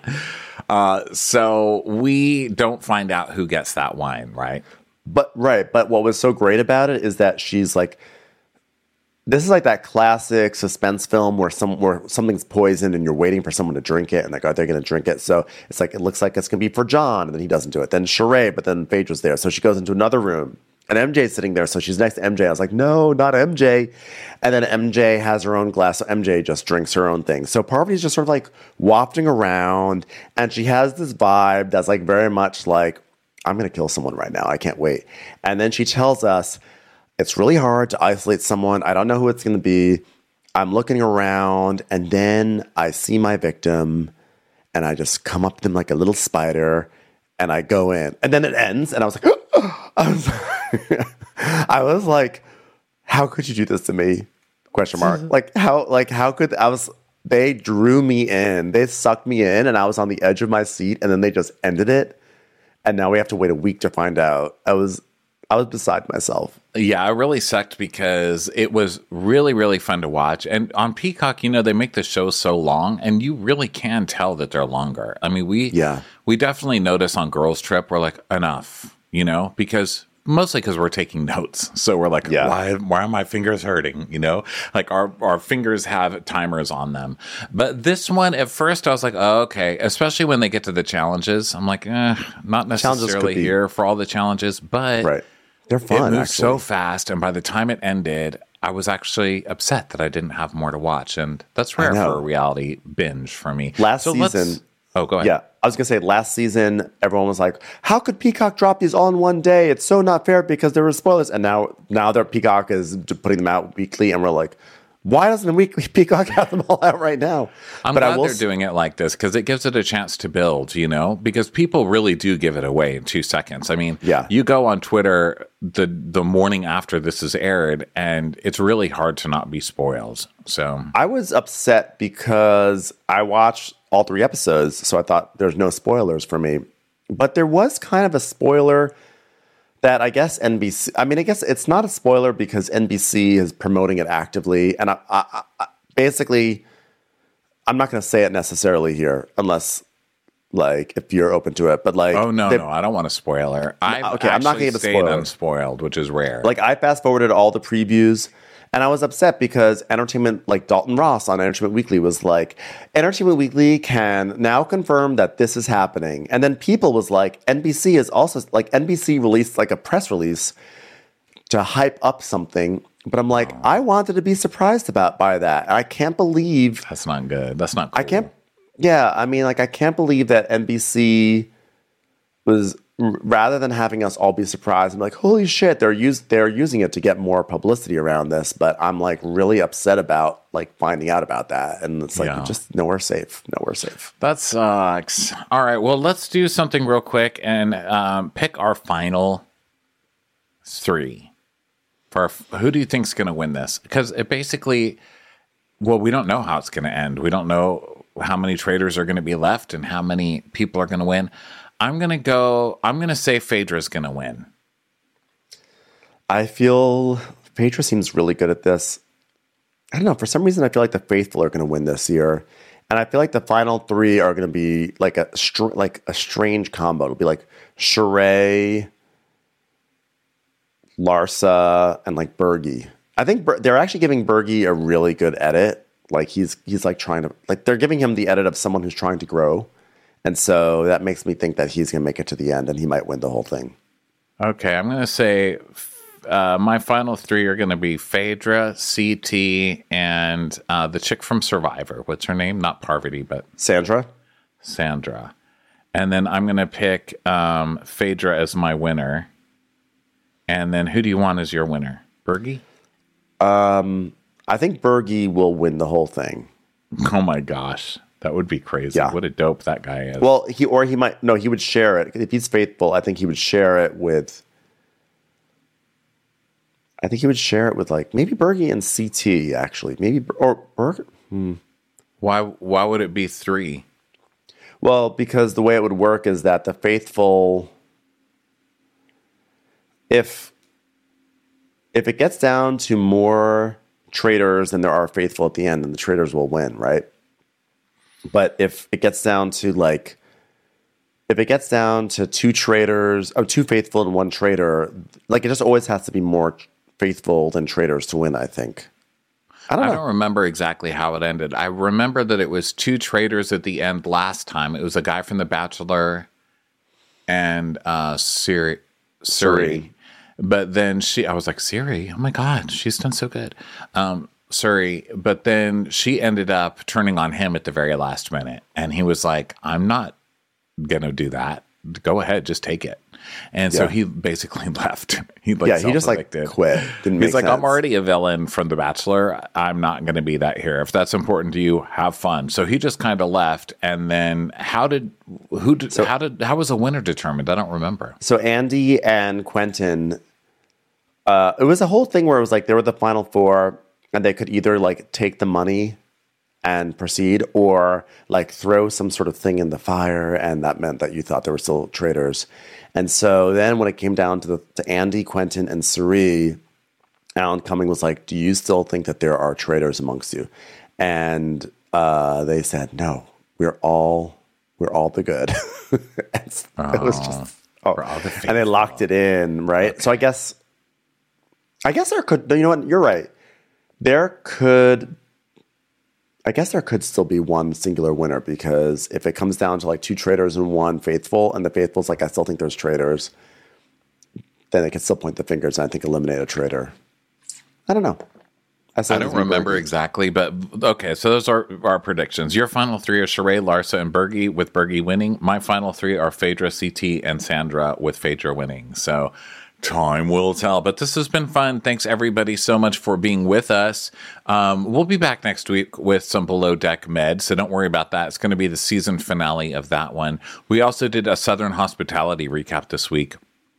So we don't find out who gets that wine, right? But what was so great about it is that she's like, this is like that classic suspense film where something's poisoned and you're waiting for someone to drink it and like, are they going to drink it? So it's like, it looks like it's going to be for John, and then he doesn't do it. Then Sheree, but then Phaedra's there. So she goes into another room and MJ's sitting there. So she's next to MJ. I was like, no, not MJ. And then MJ has her own glass. So MJ just drinks her own thing. So Parvati's just sort of like wafting around, and she has this vibe that's like very much like, I'm going to kill someone right now. I can't wait. And then she tells us, it's really hard to isolate someone. I don't know who it's going to be. I'm looking around, and then I see my victim, and I just come up to them like a little spider, and I go in. And then it ends, and I was like, I was like, how could you do this to me? Question mark. How could they drew me in. They sucked me in, and I was on the edge of my seat, and then they just ended it. And now we have to wait a week to find out. I was beside myself. Yeah, it really sucked because it was really, really fun to watch. And on Peacock, they make the shows so long, and you really can tell that they're longer. I mean, we definitely notice on Girls Trip, we're like, enough, because mostly because we're taking notes. So we're like, why are my fingers hurting? Like our fingers have timers on them. But this one, at first I was like, oh, okay. Especially when they get to the challenges. I'm like, not necessarily here for all the challenges, but they're fun. It moved so fast. And by the time it ended, I was actually upset that I didn't have more to watch. And that's rare for a reality binge for me. Last season. Oh, go ahead. Yeah. I was going to say, last season, everyone was like, how could Peacock drop these all in one day? It's so not fair because there were spoilers. And now their Peacock is putting them out weekly. And we're like, Why doesn't Weekly Peacock have them all out right now? I'm glad they're doing it like this because it gives it a chance to build, because people really do give it away in 2 seconds. I mean, you go on Twitter the morning after this is aired, and it's really hard to not be spoiled. So I was upset because I watched all 3 episodes, so I thought there's no spoilers for me. But there was kind of a spoiler that I guess NBC, I guess it's not a spoiler because NBC is promoting it actively. And I basically, I'm not going to say it necessarily here unless, if you're open to it. But oh, no, I don't want a spoiler. I'm not going to give a spoiler. Unspoiled, which is rare. I fast forwarded all the previews. And I was upset because Entertainment, Dalton Ross on Entertainment Weekly was like, Entertainment Weekly can now confirm that this is happening. And then People was like, NBC is also, NBC released a press release to hype up something. But I'm like, I wanted to be surprised by that. I can't believe. That's not good. That's not cool. I can't believe that NBC was, rather than having us all be surprised, I'm like, holy shit, they're using it to get more publicity around this. But I'm really upset about finding out about that. And it's just nowhere safe. That sucks. All right, well, let's do something real quick and pick our final 3. Who do you think's going to win this? Because it basically, we don't know how it's going to end. We don't know how many traders are going to be left and how many people are going to win. I'm going to say Phaedra's going to win. I feel Phaedra seems really good at this. I don't know. For some reason, I feel like the Faithful are going to win this year. And I feel like the final 3 are going to be a strange combo. It'll be Sheree, Larsa, and Bergie. I think they're actually giving Bergie a really good edit. He's trying to, they're giving him the edit of someone who's trying to grow. And so that makes me think that he's going to make it to the end and he might win the whole thing. Okay, I'm going to say my final 3 are going to be Phaedra, CT, and the chick from Survivor. What's her name? Not Parvati, but... Sandra. And then I'm going to pick Phaedra as my winner. And then who do you want as your winner? Bergie? I think Bergie will win the whole thing. Oh my gosh. That would be crazy. Yeah. What a dope that guy is. Well, he would share it. If he's faithful, I think he would share it with maybe Bergie and CT, actually. Maybe, or Bergie. Why would it be 3? Well, because the way it would work is that the faithful, if it gets down to more traders than there are faithful at the end, then the traders will win, right? But if it gets down to 2 traders, or 2 faithful and 1 trader, it just always has to be more faithful than traders to win, I think. I don't remember exactly how it ended. I remember that it was 2 traders at the end last time. It was a guy from The Bachelor and Suri. But then I was like, Siri, oh my God, she's done so good. Suri, but then she ended up turning on him at the very last minute. And he was like, I'm not going to do that. Go ahead, just take it. And so he basically left. He just quit. He's like, I'm already a villain from The Bachelor. I'm not going to be that here. If that's important to you, have fun. So he just kind of left. And then how was the winner determined? I don't remember. So Andy and Quentin, it was a whole thing where it was they were the final 4. And they could either take the money and proceed or throw some sort of thing in the fire. And that meant that you thought there were still traders. And so then when it came down to Andy, Quentin, and Suri, Alan Cumming was like, do you still think that there are traders amongst you? And they said, no, we're all the good. It was just, and they locked it in, right? Okay. So I guess there could, you know what, you're right. I guess there could still be one singular winner, because if it comes down to 2 traders and 1 faithful, and the faithful's I still think there's traders, then they can still point the fingers and I think eliminate a trader. I don't know. I don't remember exactly, but okay, so those are our predictions. Your final 3 are Sheree, Larsa, and Bergie, with Bergie winning. My final 3 are Phaedra, CT, and Sandra, with Phaedra winning. So Time will tell, but this has been fun. Thanks everybody so much for being with us. We'll be back next week with some Below Deck Med, so don't worry about that. It's going to be the season finale of that one. We also did a Southern Hospitality recap this week,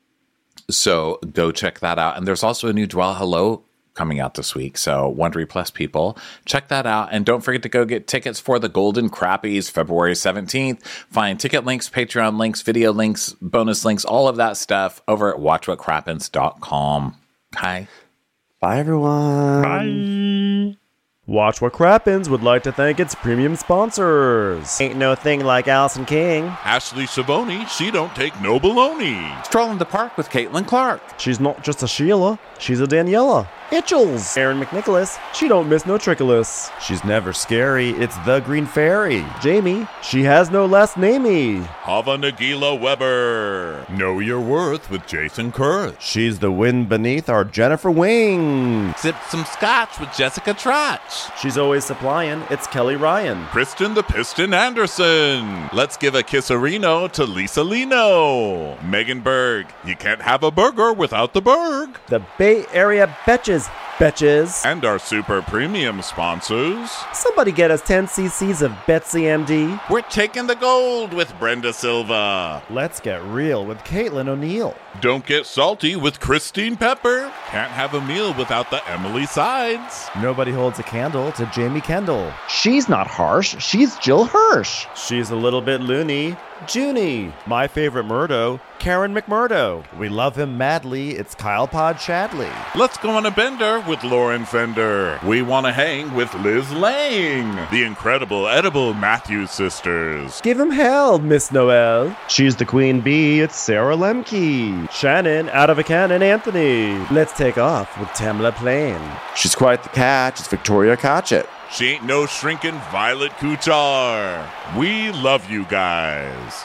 so go check that out. And there's also a new Dwell Hello coming out this week, so Wondery Plus people, check that out. And don't forget to go get tickets for the Golden Crappies February 17th. Find ticket links, Patreon links, video links, bonus links, all of that stuff over at watchwhatcrappens.com. Hi. Bye, everyone. Bye. Watch What Crappens would like to thank its premium sponsors. Ain't no thing like Allison King. Ashley Savoni, she don't take no baloney. Stroll in the park with Caitlin Clark. She's not just a Sheila, she's a Daniela. Itchels. Aaron McNicholas, she don't miss no trickolas. She's never scary, it's the Green Fairy. Jamie, she has no last namey. Hava Nagila Weber. Know your worth with Jason Kurth. She's the wind beneath our Jennifer Wing. Sip some scotch with Jessica Trotch. She's always supplying, it's Kelly Ryan. Kristen the Piston Anderson. Let's give a kisserino to Lisa Lino. Megan Berg. You can't have a burger without the Berg. The Bay Area Betches. And our super premium sponsors. Somebody get us 10 cc's of Betsy MD. We're taking the gold with Brenda Silva. Let's get real with Caitlin O'Neill. Don't get salty with Christine Pepper. Can't have a meal without the Emily Sides. Nobody holds a candle to Jamie Kendall. She's not harsh, she's Jill Hirsch. She's a little bit loony. Junie. My favorite Murdo, Karen McMurdo. We love him madly, it's Kyle Pod Shadley. Let's go on a bender with Lauren Fender. We want to hang with Liz Lang. The incredible edible Matthews sisters. Give him hell, Miss Noel. She's the queen bee, it's Sarah Lemke. Shannon, out of a cannon, Anthony. Let's take off with Tamla Plain. She's quite the catch. It's Victoria Cotchett. She ain't no shrinking Violet Kuchar. We love you guys.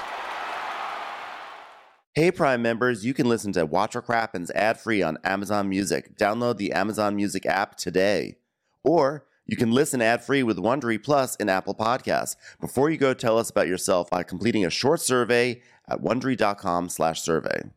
Hey, Prime members, you can listen to Watch What Crappens ad-free on Amazon Music. Download the Amazon Music app today. Or you can listen ad-free with Wondery Plus in Apple Podcasts. Before you go, tell us about yourself by completing a short survey at Wondery.com/survey.